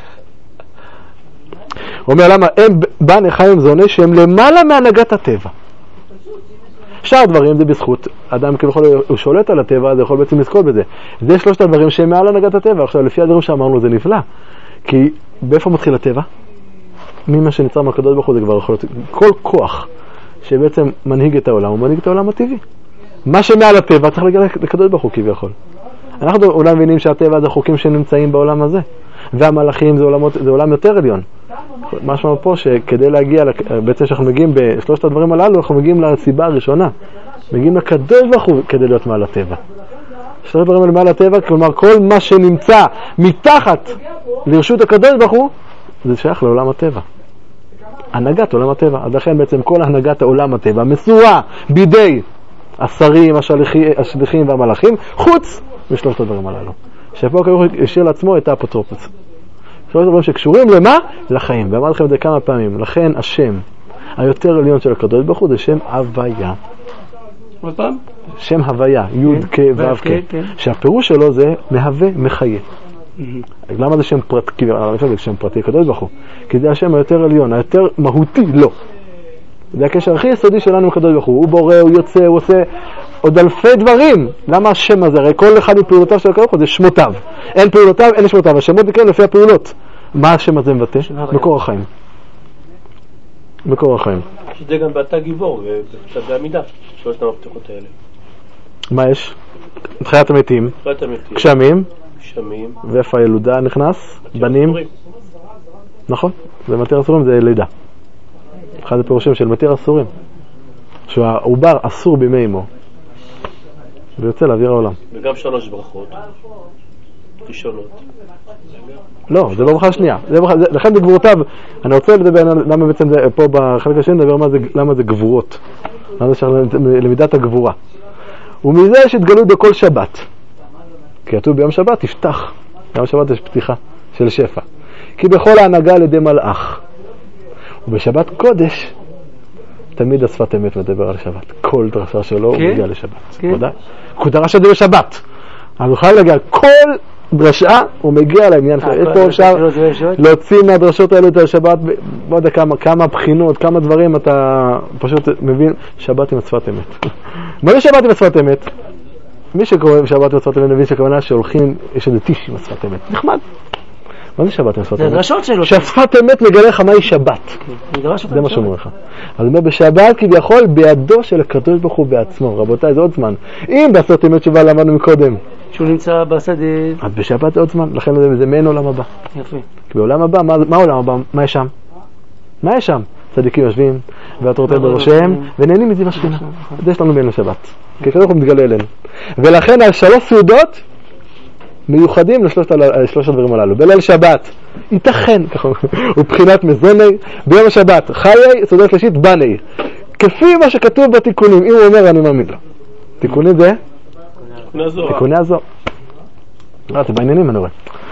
הוא אומר למה הם בני חיים זוני שהם למעלה מהנהגת הטבע. שאר דברים זה בזכות, אדם כאילו הוא שולט על הטבע, אז יכול בעצם לזכות בזה. זה שלושת הדברים שהם מעל הנהגת הטבע. עכשיו לפי הדברים שאמרנו זה נפלא, כי באיפה מתחיל הטבע? ממה שנצר מהקדוש ברוך הוא זה כבר יכול להיות, כל כוח שבעצם מנהיג את העולם, הוא מנהיג את העולם הטבעי. מה שמעל הטבע צריך להגיע לקדוש ברוך הוא כביכול. אנחנו אולי מבינים שהטבע זה חוקים שנמצאים בעולם הזה, והמלאכים זה, עולמות, זה עולם יותר עליון. משמע פה שכדי להגיע, בעצם שאנחנו מגיעים בשלושת הדברים הללו, אנחנו מגיעים לסיבה הראשונה. מגיעים לקדוש ברוך הוא כדי להיות מעל הטבע. שלושת הדברים האלה מעל הטבע, כלומר כל מה שנמצא מתחת לרשות הקדוש ברוך הוא, זה שייך לעולם הטבע. הנהגת עולם הטבע. אז לכן בעצם כל הנהגת העולם הטבע מסורה בידי השרים, השליחים והמלאכים, חוץ משלושת הדברים הללו. שפה הוא השאיר לעצמו את האפוטרופוס. שלושת הדברים שקשורים למה? לחיים. ואמר לכם את זה כמה פעמים. לכן השם היותר עליון של הקדוש ברוך הוא זה שם הוויה. עוד פעם? שם הוויה, י' כ' ו' כ'. שהפירוש שלו זה מהווה מחיה. למה זה שם פרטי? זה שם פרטי הקדוש ברוך הוא. כי זה השם היותר עליון, היותר מהותי לא. זה הקשר הכי יסודי שלנו עם הקדוש ברוך הוא. הוא בורא, הוא יוצא, הוא עושה עוד אלפי דברים. למה השם הזה? הרי כל אחד מפעולותיו של הקדוש ברוך הוא זה שמותיו. אין פעולותיו, אין שמותיו. השמות נקראים לפי הפעולות. מה השם הזה מבטא? מקור החיים. מקור החיים. שזה גם באתה גיבור ובצד העמידה, שלושת המפתחות האלה. מה יש? תחיית המתים, גשמים, ואיפה הילודה נכנס? בנים. נכון, זה מתיר אסורים, זה לידה. אחד הפירושים של מתיר אסורים, שהעובר אסור בימי אמו ויוצא לאוויר העולם. וגם שלוש ברכות ראשונות. לא, זה לא ברכה שנייה. לכן בגבורותיו, אני רוצה לדבר למה בעצם זה, פה בחלק השני נדבר מה זה, למה זה גבורות, למה זה למידת הגבורה. ומזה יש התגלות בכל שבת, כי כתוב ביום שבת תפתח, ביום שבת יש פתיחה של שפע, כי בכל ההנהגה על ידי מלאך, ובשבת קודש תמיד השפת אמת מדבר על שבת. כל דרשה שלו הוא מגיע לשבת. הוא דרשה זה בשבת, אז הוא חייב להגיע כל דרשה, הוא מגיע לעניין שלו. איפה אפשר להוציא מהדרשות האלו את השבת, לא יודע כמה בחינות, כמה דברים אתה פשוט מבין. שבת עם השפת אמת. מה זה שבת עם השפת אמת? מי שקורא שבת עם השפת אמת מבין שהכוונה שהולכים, יש איזה טיש עם השפת אמת. נחמד. מה זה שבת עם השפת אמת? זה דרשות שלו. שהשפת אמת מגלה לך מהי שבת. זה מה שאומר לך. אז אומר בשבת כביכול בידו של הקדוש ברוך הוא בעצמו. רבותיי, זה עוד זמן. אם בהשפת אמת שבה למדנו מקודם, שהוא נמצא בשדה, אז בשבת זה עוד זמן. לכן זה מעין עולם הבא. יפה. כי בעולם הבא, מה, מה העולם הבא? מה יש שם? מה יש שם? צדיקים יושבים והתורתים בראשיהם ונהנים מזיו השכינה. זה יש לנו בין לשבת, כי הקדוש ברוך הוא מתגלה אלינו. ולכן השלוש סעודות מיוחדים לשלושת הדברים הללו. בליל שבת ייתכן, ככה ובחינת מזוני, ביום השבת חיי, סעודה שלישית בני, כפי מה שכתוב בתיקונים. אם הוא אומר אני מאמין לו. תיקונים זה? תיקוני הזוהר. זה בעניינים אני רואה.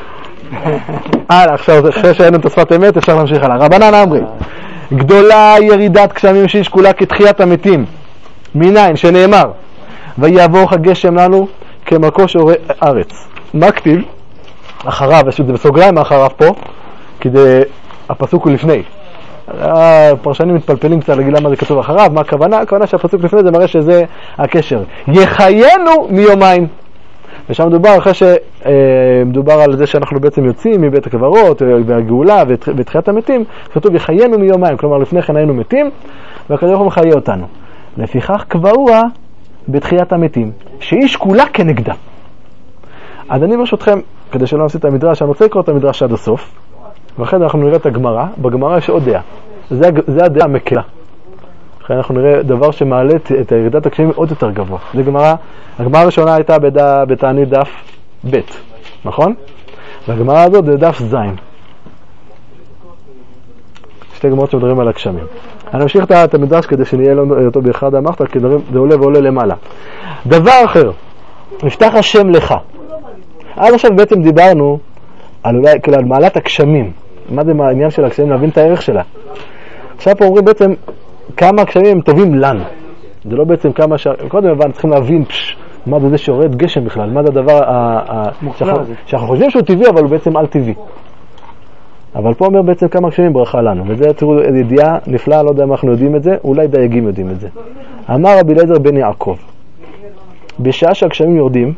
הלאה, עכשיו אחרי שהיינו את השפת אמת אפשר להמשיך הלאה. רבנן אמרי, גדולה ירידת גשמים שהיא שקולה כתחיית המתים, מניין שנאמר ויעבור הגשם לנו כמלכו שעורי ארץ. מה כתיב? אחריו, יש את זה בסוגריים אחריו פה, כדי הפסוק הוא לפני. הפרשנים מתפלפלים קצת להגיד למה זה כתוב אחריו, מה הכוונה? הכוונה שהפסוק לפני זה מראה שזה הקשר. יחיינו מיומיים. ושם מדובר אחרי שמדובר על זה שאנחנו בעצם יוצאים מבית הקברות והגאולה ותחיית המתים, כתוב יחיינו מיומיים, כלומר לפני כן היינו מתים והקדוש ברוך הוא מחיה אותנו. לפיכך קבעוה בתחיית המתים, שהיא שקולה כנגדה. אז אני ברשותכם, כדי שלא נפסיד את המדרש, אני רוצה לקרוא את המדרש עד הסוף, ואחרי זה אנחנו נראה את הגמרא. בגמרא יש עוד דעה, זה, זה הדעה המקלה. אחרי אנחנו נראה דבר שמעלה את הירידת הקשיים עוד יותר גבוה. זה גמרא, הגמרא הראשונה הייתה בדע, בתענית דף ב', נכון? והגמרא הזאת זה דף ז'. שתי גמרות שמדברים על הקשמים. אני אמשיך את המדרש כדי שנהיה אותו באחד המחתא, כי זה עולה ועולה למעלה. דבר אחר, נפתח השם לך. עד עכשיו בעצם דיברנו על, אולי, כאילו, על מעלת הקשמים. מה זה העניין של הקשמים? להבין את הערך שלה. עכשיו פה אומרים בעצם כמה הקשמים הם טובים לנו. זה לא בעצם כמה ש... קודם הבנו, צריכים להבין פש, מה זה זה שיורד גשם בכלל, מה זה הדבר ה... ה... שאנחנו, שאנחנו חושבים שהוא טבעי, אבל הוא בעצם על טבעי. אבל פה אומר בעצם כמה הקשמים ברכה לנו, וזה תראו ידיעה נפלאה, לא יודע אם אנחנו יודעים את זה, אולי דייגים יודעים את זה. אמר רבי אליעזר בן יעקב, בשעה שהגשמים יורדים,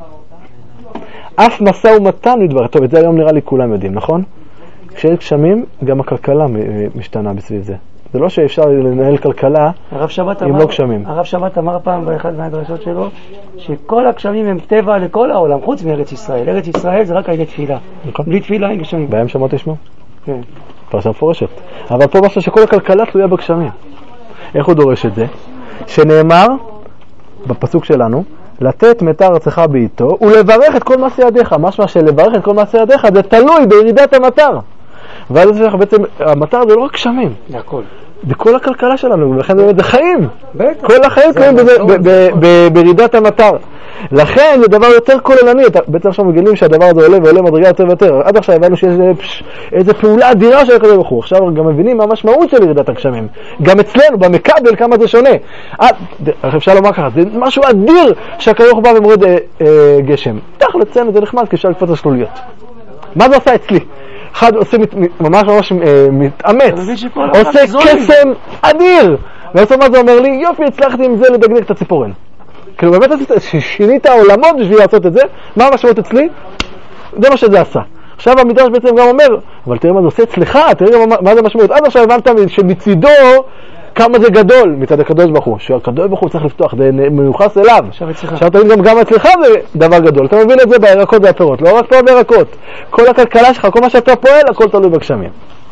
אף משא ומתן מתברר. טוב, את זה היום נראה לי כולם יודעים, נכון? כשיש גשמים, גם הכלכלה משתנה בסביב זה. זה לא שאפשר לנהל כלכלה עם לא גשמים. הרב שבת אמר פעם באחד מהדרשות שלו, שכל הגשמים הם טבע לכל העולם, חוץ מארץ ישראל. ארץ ישראל זה רק על ידי תפילה. בלי תפילה אין גשמים. בהם שמות תשמעו? כן. פרשה מפורשת. אבל פה משהו שכל הכלכלה תלויה בגשמים. איך הוא דורש את זה? שנאמר בפסוק שלנו, לתת מטר ארצך בעיתו ולברך את כל מעשה ידיך. משמע שלברך את כל מעשה ידיך זה תלוי בירידת המטר. ואז בעצם המטר זה לא רק גשמים, זה הכל. זה כל הכלכלה שלנו, ולכן זה חיים. בטח. כל החיים קוראים בירידת המטר. לכן זה דבר יותר כוללני. בעצם עכשיו מגלים שהדבר הזה עולה ועולה מדרגה יותר ויותר. עד עכשיו הבנו שיש איזו פעולה אדירה של הקדוש ברוך הוא. עכשיו גם מבינים מה המשמעות של ירידת הגשמים. גם אצלנו, במקבל, כמה זה שונה. אפשר לומר ככה, זה משהו אדיר שהקדוש ברוך הוא בא ומוריד גשם. תכף אצלנו זה נחמד כשאפשר לקפוץ השלוליות. מה זה עושה אצלי? אחד עושה ממש ממש מתאמץ, עושה קסם אדיר, ובסוף מה זה אומר לי? יופי, הצלחתי עם זה לדגדג את הציפורן. כאילו באמת שינית העולמות בשביל לעשות את זה. מה המשמעות אצלי? זה מה שזה עשה. עכשיו המדרש בעצם גם אומר, אבל תראה מה זה עושה אצלך, תראה מה זה המשמעות. עד עכשיו הבנת שמצידו כמה זה גדול מצד הקדוש ברוך הוא, שהקדוש ברוך הוא צריך לפתוח, זה מיוחס אליו. עכשיו תבין גם, גם אצלך זה דבר גדול. אתה מבין את זה בירקות והפירות, לא רק פה בירקות. כל הכלכלה שלך, כל מה שאתה פועל, הכל תלוי בגשמים.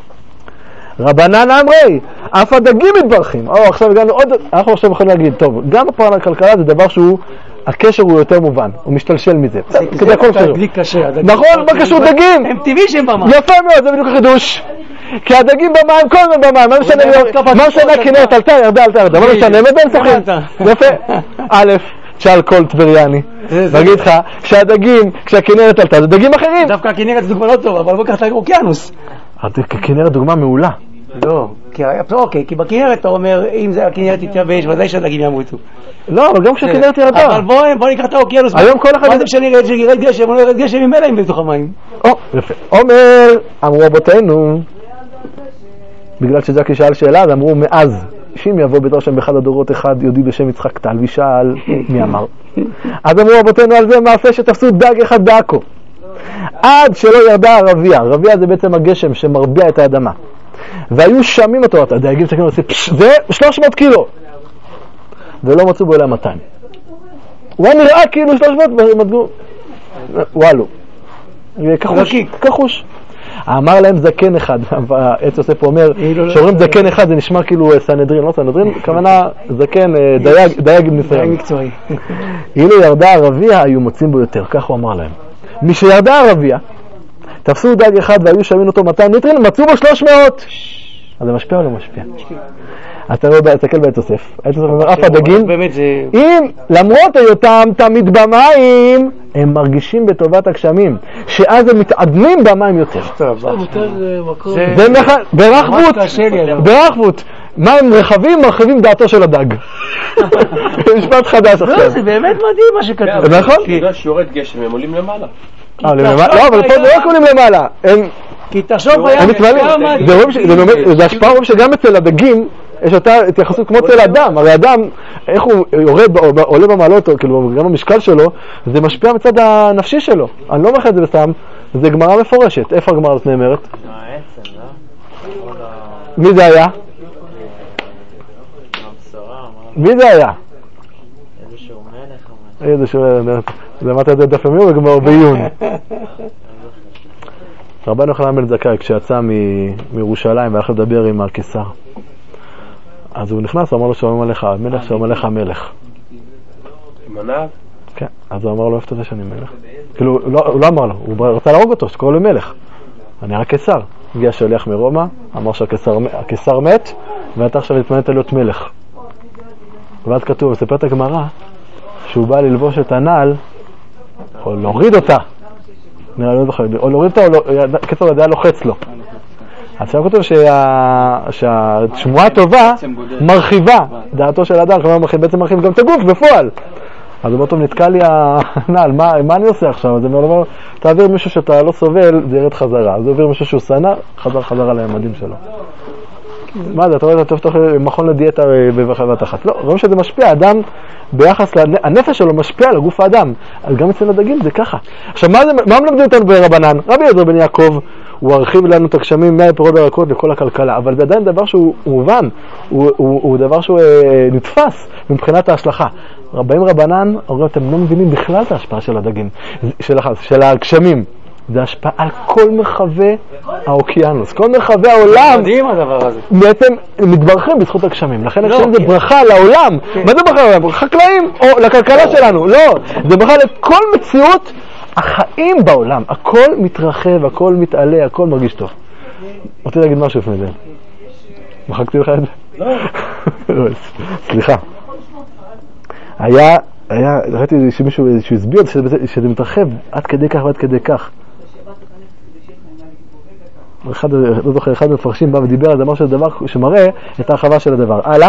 רבנן אמרי, אף הדגים מתברכים. או, עכשיו הגענו עוד, אנחנו עכשיו יכולים להגיד, טוב, גם פה על הכלכלה זה דבר שהוא, הקשר הוא יותר מובן, הוא משתלשל מזה. זה הכל תדליק קשה. נכון, מה קשור דגים? הם טבעי שהם במים. יפה מאוד, זה בדיוק החידוש. כי הדגים במים, כל הזמן במים, מה משנה, מה משנה, כנרת, עלתה, ירדה, עלתה, ירדה, מה משנה, מבין שוחים. יפה. א', תשאל כל טבריאני, ואגיד לך, כשהדגים, כשהכנרת עלתה, זה דגים אחרים. דווקא הכנרת זה דוגמה לא טובה, אבל בוא קח את האוקיינוס. הכנרת דוגמה מעולה. לא, אוקיי, כי בכנרת אתה אומר, אם זה הכנרת תתייבש, ודאי שהדגים ימותו. לא, אבל גם כשהכנרת ירדה. אבל בוא ניקח את האוקיינוס. היום כל אחד... מה זה משנה ירד גשם, או לא ירד גשם ממילא אם בתוך המים. או, יפה. אומר, אמרו רבותינו, בגלל שזקי שאל שאלה, ואמרו מאז, שאם יבוא בדור שם באחד הדורות אחד יהודי בשם יצחק טל, וישאל מי אמר. אז אמרו רבותינו על זה מעשה שתפסו דג אחד בעכו. עד שלא ירדה הרביע. הרביע זה בעצם הגשם שמרביע את האדמה. והיו שמים אותו, הדייגים שכן עושים, זה שלוש מאות קילו. ולא מצאו בו אלא מאתיים. הוא היה נראה כאילו שלוש מאות, ומדגו, וואלו. כחוש, כחוש. אמר להם זקן אחד, העץ עושה פה אומר, שאומרים זקן אחד זה נשמע כאילו סנהדרין, לא סנהדרין, כוונה זקן, דייג עם ניסיון. אילו ירדה הרביע היו מוצאים בו יותר, כך הוא אמר להם. משירדה הרביע, תפסו דג אחד והיו שמים אותו מאתיים ליטרים, מצאו בו שלוש מאות. אז זה משפיע או לא משפיע? אתה לא תסתכל בעץ יוסף. העץ יוסף אומר, אף הדגים, אם למרות היותם תמיד במים, הם מרגישים בטובת הגשמים, שאז הם מתעדנים במים יותר. זה ברחבות, ברחבות. מים רחבים מרחיבים דעתו של הדג. משפט חדש עכשיו. לא, זה באמת מדהים מה שכתוב. נכון? כי שיורד גשם, הם עולים למעלה. לא, אבל פה זה לא עולים למעלה. כי תחשוב בים, זה השפעה רואים שגם אצל הדגים יש אותה התייחסות כמו אצל האדם. הרי האדם, איך הוא יורד, עולה במעלות, כאילו גם המשקל שלו, זה משפיע מצד הנפשי שלו. אני לא אומר את זה בסתם, זה גמרא מפורשת. איפה הגמרא הזאת נאמרת? מי זה היה? מי זה היה? איזשהו מלך. איזשהו מלך. למדת את זה דף יומי או גמרא בעיון? רבנו יוחנן בן זכאי, כשיצא מירושלים והלך לדבר עם הקיסר, אז הוא נכנס, הוא אמר לו שלום עליך מלך, שלום עליך מלך. עם הנעל? כן, אז הוא אמר לו, איפה אתה יודע שאני מלך? כאילו, הוא לא אמר לו, הוא רצה להרוג אותו, שקורא לו מלך. אני רק קיסר. הגיע שליח מרומא, אמר שהקיסר מת, ואתה עכשיו התמנית להיות מלך. ואז כתוב, מספר את הגמרא, שהוא בא ללבוש את הנעל, או להוריד אותה. נראה לא זוכר, או להוריד אותה, או קיצור, ידע לוחץ לו. אז שם כתוב שהשמועה הטובה מרחיבה דעתו של האדם, כלומר בעצם מרחיב גם את הגוף בפועל. אז הוא אומר, טוב, נתקע לי הנעל, מה, מה אני עושה עכשיו? אז הוא אומר, תעביר מישהו שאתה לא סובל, זה ירד חזרה. אז הוא עביר מישהו שהוא סנא, חזר חזרה לימדים שלו. מה זה, אתה רואה, אתה תוך מכון לדיאטה בבת אחת. לא, רואים שזה משפיע, אדם ביחס, הנפש שלו משפיע על הגוף האדם. אז גם אצל הדגים זה ככה. עכשיו, מה, זה, מה מלמדים אותנו ברבנן? רבי עזר בן יעקב, הוא הרחיב לנו את הגשמים מהפירות והירקות לכל הכלכלה, אבל זה עדיין דבר שהוא מובן, הוא, הוא, הוא דבר שהוא אה, נתפס מבחינת ההשלכה. רבאים רבנן, אומרים, אתם לא מבינים בכלל את ההשפעה של הדגים, של, של הגשמים. זה השפעה על כל מרחבי האוקיינוס, כל מרחבי העולם. מדהים הדבר הזה. בעצם מתברכים בזכות הגשמים. לכן הגשמים זה ברכה לעולם. מה זה ברכה לעולם? חקלאים או לכלכלה שלנו? לא. זה ברכה לכל מציאות החיים בעולם. הכל מתרחב, הכל מתעלה, הכל מרגיש טוב. רוצה להגיד משהו לפני זה? מחקתי לך את זה? לא. סליחה. היה, היה, ראיתי שמישהו הסביר שזה מתרחב עד כדי כך ועד כדי כך. אחד, לא זוכר, אחד מפרשים בא ודיבר על דבר של דבר שמראה את ההרחבה של הדבר. הלאה.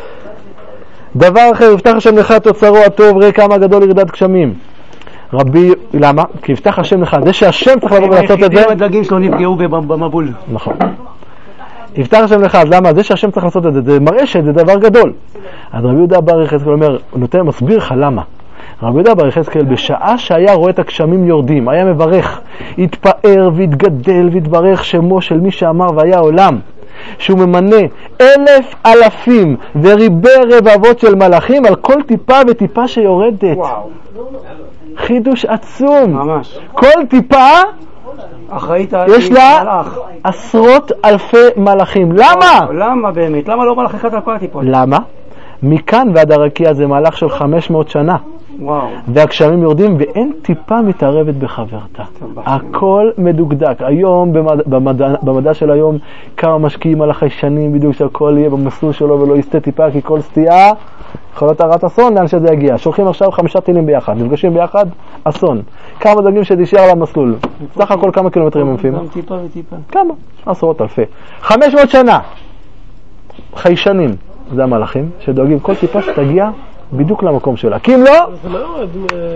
דבר אחר, יפתח השם לך את אוצרו הטוב, ראה כמה גדול ירידת גשמים. רבי, למה? כי יפתח השם לך, זה שהשם צריך לבוא ולעשות את זה. היחידים הדגים שלו נפגעו במבול. נכון. יפתח השם לך, אז למה? זה שהשם צריך לעשות את זה, זה מראה שזה דבר גדול. אז רבי יהודה בר יחזקאל אומר, הוא נותן, מסביר לך למה. רבי יהודה בר יחזקאל, בשעה שהיה רואה את הגשמים יורדים, היה מברך, התפאר והתגדל והתברך שמו של מי שאמר והיה עולם, שהוא ממנה אלף אלפים וריבי רבבות של מלאכים על כל טיפה וטיפה שיורדת. וואו. חידוש עצום. ממש. כל טיפה אחראית יש לה מלאך. עשרות אלפי מלאכים. למה? למה באמת? למה לא מלאך אחד על כל הטיפות? למה? מכאן ועד הרקיע זה מהלך של חמש מאות שנה. וואו. והגשמים יורדים ואין טיפה מתערבת בחברתה. הכל מדוקדק. היום במדע, במדע, במדע של היום כמה משקיעים על החיישנים בדיוק שהכל יהיה במסלול שלו ולא יסתה טיפה, כי כל סטייה יכולות הרת אסון לאן שזה יגיע. שולחים עכשיו חמישה טילים ביחד, נפגשים ביחד, אסון. כמה דגים שתישאר על המסלול? סך הכל כמה קילומטרים הם גם טיפה וטיפה. כמה? עשרות אלפי. חמש מאות שנה. חיישנים. זה המלאכים שדואגים כל טיפה שתגיע בדיוק למקום שלה. כי אם לא... זה לא יורד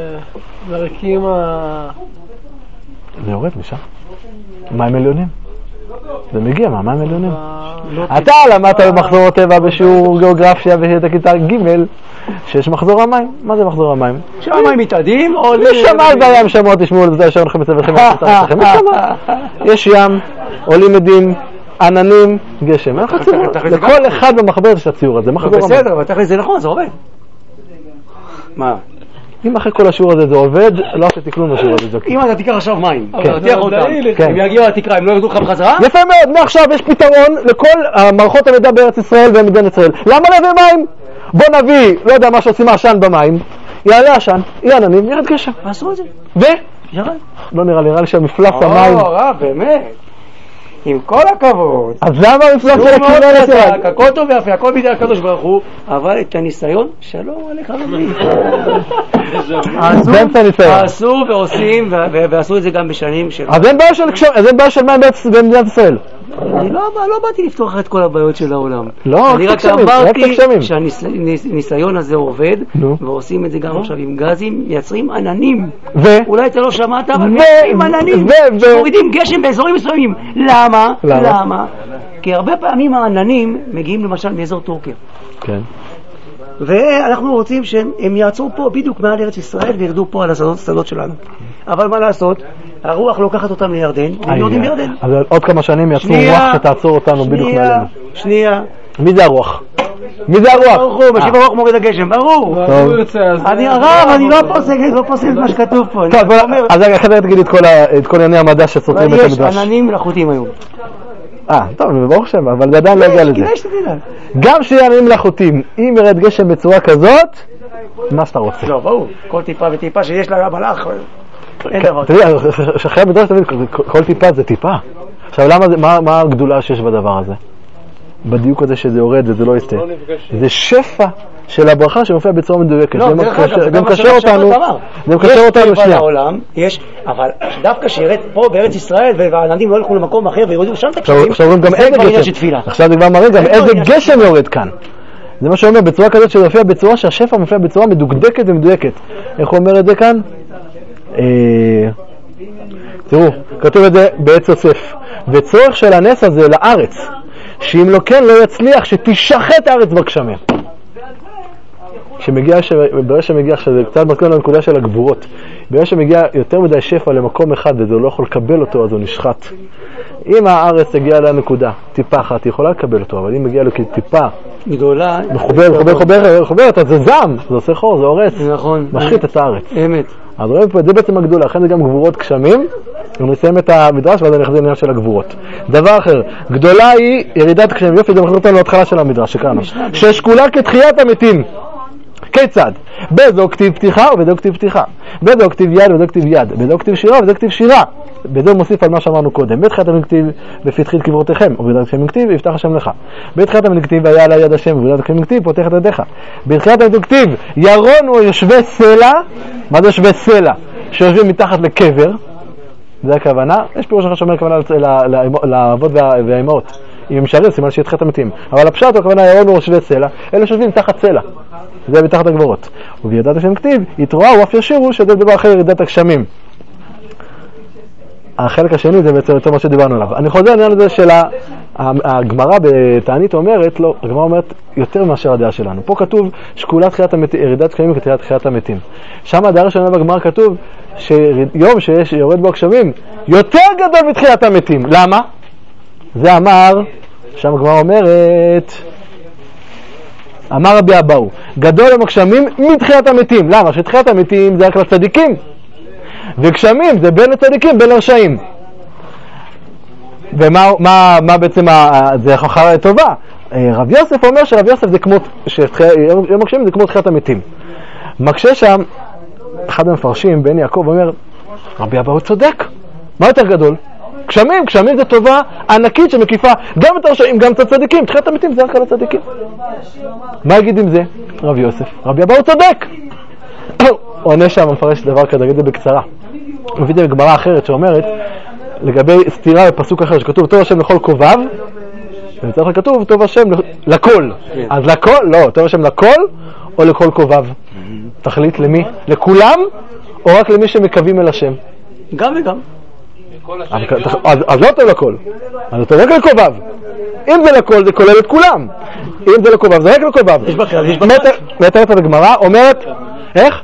מרקים ה... זה יורד משם. מים עליונים. זה מגיע מהמים עליונים. אתה למדת במחזור הטבע בשיעור גיאוגרפיה והיית כיתה ג' שיש מחזור המים. מה זה מחזור המים? שהמים מתאדים או... מי שמע על בים שמוע תשמעו לזה ישר לכם בצבע לכם יש ים, עולים עדים, עננים, גשם. לכל אחד במחבר יש הציור הזה. בסדר, אבל תכף זה נכון, זה עובד. מה? אם אחרי כל השיעור הזה זה עובד, לא עשיתי כלום בשיעור הזה. אם אתה תיקח עכשיו מים, כן. תרתיח אותם, הם יגיעו לתקרה, הם לא ירדו לך בחזרה? יפה מאוד, מעכשיו יש פתרון לכל מערכות המידע בארץ ישראל ובמדינת ישראל. למה להביא מים? בוא נביא, לא יודע מה שעושים עשן במים, יעלה עשן, יהיה עננים, ירד גשם. עשו את זה. ו? ירד. לא נראה לי, נראה לי שהמפלס המים... או, רב, באמת. עם כל הכבוד. אז למה המפלס של הכנרת ירד? הכל טוב ויפה, הכל בידי הקדוש ברוך הוא, אבל את הניסיון, שלום עליך רבי. עשו ועושים, ועשו את זה גם בשנים של... אז אין בעיה של מים במדינת ישראל. אני לא, לא באתי לפתוח את כל הבעיות של העולם. לא, אני רק רק תקשמים, אמרתי רק שהניסיון הזה עובד, נו. ועושים את זה גם עכשיו עם גזים, מייצרים עננים. ו? אולי אתה לא שמעת, אבל ו- מייצרים עננים. ו- ו- שמורידים גשם באזורים מסוימים. למה? למה? למה? כי הרבה פעמים העננים מגיעים למשל מאזור טורקיה. כן. ואנחנו רוצים שהם הם יעצרו פה בדיוק מעל ארץ ישראל וירדו פה על השדות, השדות שלנו. אבל מה לעשות? הרוח לוקחת אותם לירדן, והם יורדים בירדן. אז עוד כמה שנים יצאו רוח שתעצור אותנו בדיוק מעלינו. שנייה. מי זה הרוח? מי זה הרוח? ברוך הוא, משיב הרוח מוריד הגשם, ברור. אני הרב, אני לא פוסק, לא פוסק מה שכתוב פה. טוב, אז אחרי תגיד את כל ענייני המדע שסותרים את המדרש. יש עננים מלאכותיים היום. אה, טוב, ברוך שם, אבל זה עדיין לא הגיע לזה. כדאי שתדע. גם שיהיה עננים מלאכותיים, אם ירד גשם בצורה כזאת, מה שאתה רוצה. לא, ברור, כל טיפה וטיפה שיש לה מלאך, אין דבר. אתה יודע, אחרי המדרש תבין, כל טיפה זה טיפה. עכשיו, מה הגדולה שיש בדבר הזה? בדיוק הזה שזה יורד וזה לא יסתה. זה שפע של הברכה שמופיע בצורה מדויקת. לא, דרך אגב, זה מקשר אותנו, זה מקשר אותנו שנייה. יש, אבל דווקא שירד פה בארץ ישראל והעננים לא הלכו למקום אחר ויורדו שם תקשבים, עכשיו אומרים גם איזה גשם. עכשיו זה כבר מראה גם איזה גשם יורד כאן. זה מה שאומר, בצורה כזאת שמופיע בצורה שהשפע מופיע בצורה מדוקדקת ומדויקת. איך הוא אומר את זה כאן? תראו, כתוב את זה בעץ יוסף. וצורך של הנס הזה לארץ, שאם לא כן לא יצליח, שתשחט הארץ בגשמים. כשמגיע, ברגע שמגיע, שזה קצת מזכיר לנקודה של הגבורות, ברגע שמגיע יותר מדי שפע למקום אחד וזה לא יכול לקבל אותו, אז הוא נשחט. אם הארץ הגיעה לנקודה, טיפה אחת, היא יכולה לקבל אותו, אבל אם מגיעה לו כטיפה גדולה, מחוברת, מחוברת, מחוברת, אז זה זעם, זה עושה חור, זה הורס, נכון, משחית את הארץ. אמת. אז רואים פה, זה בעצם הגדולה, לכן זה גם גבורות גשמים, ונסיים את המדרש ואז אני אחזיר לעניין של הגבורות. דבר אחר, גדולה היא ירידת גשמים, יופי, זה מחזיר אותנו להתחלה של המדרש, שקראנו. ששקולה כתחיית המתים. כיצד? באיזו כתיב פתיחה ובאיזו כתיב פתיחה, באיזו כתיב יד ובאיזו כתיב יד, באיזו כתיב שירה ובאיזו כתיב שירה. בזה מוסיף על מה שאמרנו קודם. בית חייתם כתיב בפתחית קברותיכם, ובתחילת השם כתיב יפתח השם לך. בית חייתם כתיב היה על יד השם, ובתחילת השם כתיב פותח את ידיך. בתחילת כתיב ירון הוא יושבי סלע. מה זה יושבי סלע? שיושבים מתחת לקבר, זה הכוונה. יש פירוש אחר שאומר הכוונה לאבות והאימהות, אם הם שרים סימן שיהיה תחילת המתים, אבל הפשט הוא הכוונה ירון הוא יושבי סלע, אלה שיושבים תחת סלע, זה בתחת הגברות. ובידת השם כתיב יתרועה הוא אף ישירו, שזה דבר אחר ירידת הגשמים. החלק השני זה בעצם יותר מה שדיברנו עליו. אני חוזר לעניין הזה של הגמרא בתענית אומרת, לא, הגמרא אומרת יותר מאשר הדעה שלנו. פה כתוב שקולת תחיית המתים, ירידת גשמים כתחיית תחיית המתים. שם הדעה הראשונה בגמרא כתוב שיום שיש יורד בו הגשמים יותר גדול מתחיית המתים. למה? זה אמר, שם הגמרא אומרת, אמר רבי אבאו, גדול הם הגשמים מתחיית המתים. למה? שתחיית המתים זה רק לצדיקים. וגשמים זה בין הצדיקים בין הרשעים. ומה מה, מה בעצם זה חכרה טובה? רב יוסף אומר שרב יוסף זה כמו יום הגשמים זה כמו תחיית המתים. מקשה שם אחד המפרשים בן יעקב אומר רבי אבאו צודק, מה יותר גדול? גשמים, גשמים זה טובה ענקית שמקיפה גם את הרשעים גם את הצדיקים. תחיית המתים זה רק על הצדיקים. מה יגיד עם זה רב יוסף? רבי אבאו צודק. עונה שם המפרש דבר כזה, נגיד את זה בקצרה. הוא מביא את זה בגמרא אחרת שאומרת לגבי סתירה בפסוק אחר שכתוב טוב השם לכל כובב, וצריך לכתוב טוב השם לכל. אז לכל? לא, טוב השם לכל או לכל כובב? תחליט למי? לכולם או רק למי שמקווים אל השם? גם וגם. אז לא טוב לכל, אז טוב רק לכובב. אם זה לכל זה כולל את כולם, אם זה לכובב זה רק לכובב. יש בכלל, יש בכלל. מתארת את הגמרא אומרת, איך?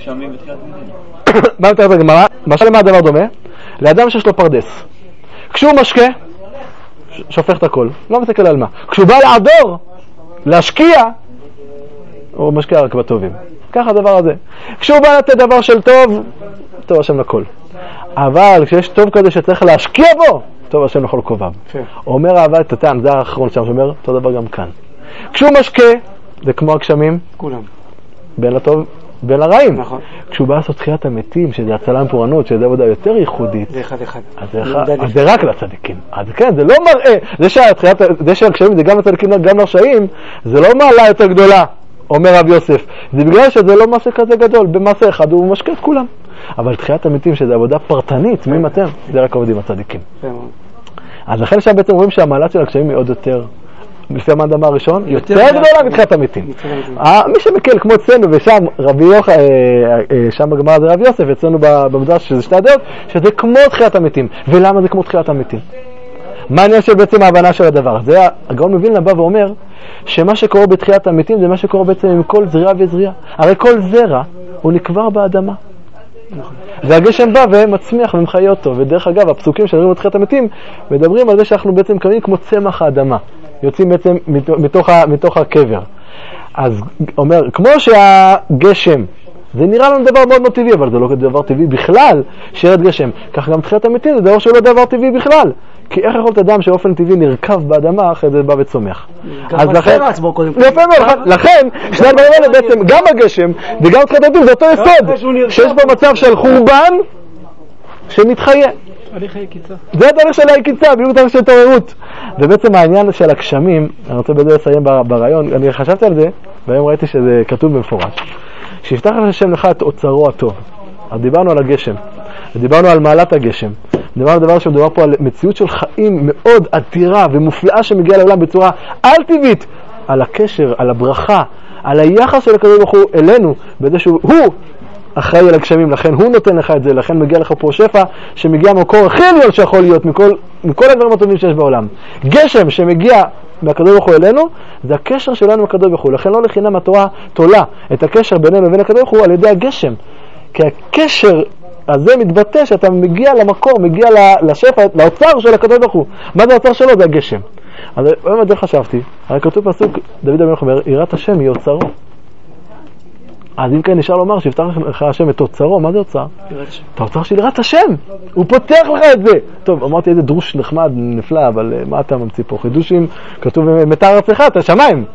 מה מתארת הגמרא? משל למה הדבר דומה? לאדם שיש לו פרדס, כשהוא משקה שופך את הכל, לא מסתכל על מה. כשהוא בא לעדור להשקיע הוא משקיע רק בטובים. ככה הדבר הזה, כשהוא בא לתת דבר של טוב טוב השם לכל, אבל כשיש טוב כזה שצריך להשקיע בו טוב השם לכל כובב. אומר אהבה את התן, זה האחרון שם שאומר אותו דבר גם כאן. כשהוא משקה זה כמו הגשמים כולם בין לטוב בין לרעים. נכון. כשהוא בא לעשות תחיית המתים, שזה הצלה מפורענות, שזה עבודה יותר ייחודית, זה אחד אחד. אז זה, אחד, אז זה רק לצדיקים. אז כן, זה לא מראה, זה שהתחיית, זה שהגשמים זה גם לצדיקים גם לרשעים, זה לא מעלה יותר גדולה, אומר רב יוסף. זה בגלל שזה לא מסע כזה גדול, במסע אחד הוא משקה את כולם. אבל תחיית המתים, שזה עבודה פרטנית, מי אתם? זה רק עובדים הצדיקים. אז לכן שם בעצם רואים שהמעלת של הגשמים היא עוד יותר, לפי המאמר הראשון, יותר גדולה מתחיית המתים. מי שמקל כמו אצלנו, ושם רבי יוח, שם בגמרא זה רבי יוסף, אצלנו במדרש שזה שתי הדעות, שזה כמו תחיית המתים. ולמה זה כמו תחיית המתים? מה העניין של בעצם ההבנה של הדבר? זה הגאון מווילנה בא ואומר שמה שקורה בתחיית המתים זה מה שקורה בעצם עם כל זריעה וזריעה. הרי כל זרע הוא נקבר באדמה. והגשם בא ומצמיח ומחיה אותו. ודרך אגב, הפסוקים שמדברים על תחיית המתים מדברים על זה שאנחנו בעצם קמים כמו צמח האדמה. יוצאים בעצם מתוך, מתוך הקבר. אז אומר, כמו שהגשם, זה נראה לנו דבר מאוד מאוד טבעי, אבל זה לא דבר טבעי בכלל שירד גשם. כך גם תחיית המתים זה דבר שהוא לא דבר טבעי בכלל. כי איך יכול להיות אדם שאופן טבעי נרכב באדמה אחרי זה בא וצומח? אז לכן, לכן, שני הדברים האלה בעצם, גם הגשם וגם תחיית המתים זה אותו יסוד, שיש בו מצב של חורבן שמתחיה. הליך היקיצה. זה התהליך של היקיצה, בדיוק תהליך של התעוררות. ובעצם העניין של הגשמים, אני רוצה בזה לסיים ברעיון, אני חשבתי על זה, והיום ראיתי שזה כתוב במפורש. שיפתח השם לך את אוצרו הטוב. אז דיברנו על הגשם, דיברנו על מעלת הגשם, דיברנו על דבר שמדובר פה על מציאות של חיים מאוד עתירה ומופלאה שמגיעה לעולם בצורה על טבעית, על הקשר, על הברכה, על היחס של הקדוש ברוך הוא אלינו, בזה שהוא אחראי על הגשמים, לכן הוא נותן לך את זה, לכן מגיע לך פה שפע שמגיע מהמקור הכי עליון שיכול להיות מכל, מכל הדברים הטובים שיש בעולם. גשם שמגיע מהקדוש ברוך הוא אלינו, זה הקשר שלנו עם הקדוש ברוך הוא. לכן לא לחינם התורה תולה את הקשר בינינו לבין הקדוש ברוך הוא על ידי הגשם. כי הקשר הזה מתבטא שאתה מגיע למקור, מגיע לשפע, לאוצר של הקדוש ברוך הוא. מה זה האוצר שלו? זה הגשם. אז היום את זה חשבתי, הרי כתוב פסוק, דוד המלך אומר, יראת השם היא אוצרו. אז אם כן נשאר לומר שיפתח לך השם את אוצרו, מה זה אוצר? את האוצר של יראת השם, הוא פותח לך את זה. טוב, אמרתי איזה דרוש נחמד, נפלא, אבל מה אתה ממציא פה? חידושים, כתוב מתאר ארצך, את השמיים.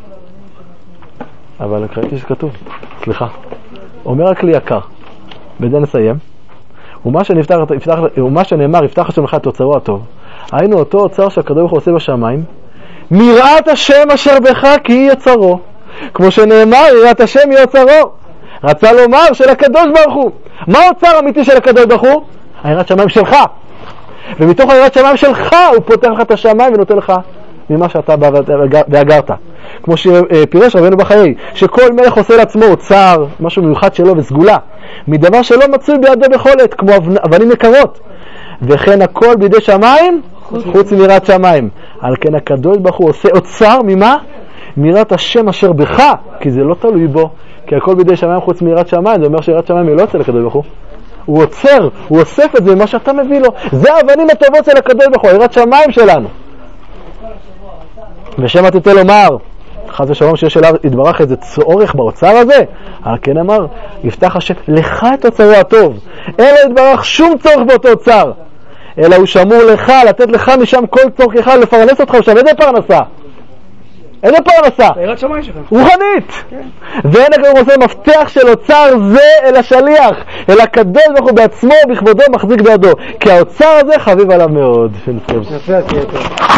אבל ראיתי שכתוב, סליחה. אומר הכלי יקר, בזה נסיים. ומה שנפתח, יפתח, ומה שנאמר, יפתח השם לך את אוצרו הטוב. היינו אותו אוצר שהקדוש ברוך הוא עושה בשמיים, מיראת השם אשר בך כי היא יוצרו. כמו שנאמר, יראת השם היא אוצרו. רצה לומר של הקדוש ברוך הוא. מה האוצר האמיתי של הקדוש ברוך הוא? היראת שמיים שלך. ומתוך היראת שמיים שלך הוא פותח לך את השמיים ונותן לך ממה שאתה בא והגרת. כמו שפירש רבנו בחיי, שכל מלך עושה לעצמו אוצר, משהו מיוחד שלו וסגולה, מדבר שלא מצוי בידו יכולת, כמו אבנים יקרות. וכן הכל בידי שמיים, חוץ מיראת שמיים. על כן הקדוש ברוך הוא עושה אוצר ממה? מיראת השם אשר בך, כי זה לא תלוי בו, כי הכל בידי שמיים חוץ מיראת שמיים, זה אומר שיראת שמיים היא לא אצל הקדוש ברוך הוא. הוא עוצר, הוא אוסף את זה ממה שאתה מביא לו. זה האבנים הטובות של הקדוש ברוך הוא, יראת שמיים שלנו. ושם תתן לומר, חס ושלום שיש אליו יתברך איזה צורך באוצר הזה, על כן אמר, יפתח השם לך את אוצרו הטוב. אין לו יתברך שום צורך באותו אוצר, אלא הוא שמור לך, לתת לך משם כל צורכך, לפרנס אותך שם. איזה פרנסה? איזה פרנסה? יראת שמיים שלך. רוחנית. ואין אגב עושה מפתח של אוצר זה אל השליח, אל הקדוש ברוך הוא בעצמו בכבודו מחזיק בידו, כי האוצר הזה חביב עליו מאוד. יפה, יפה.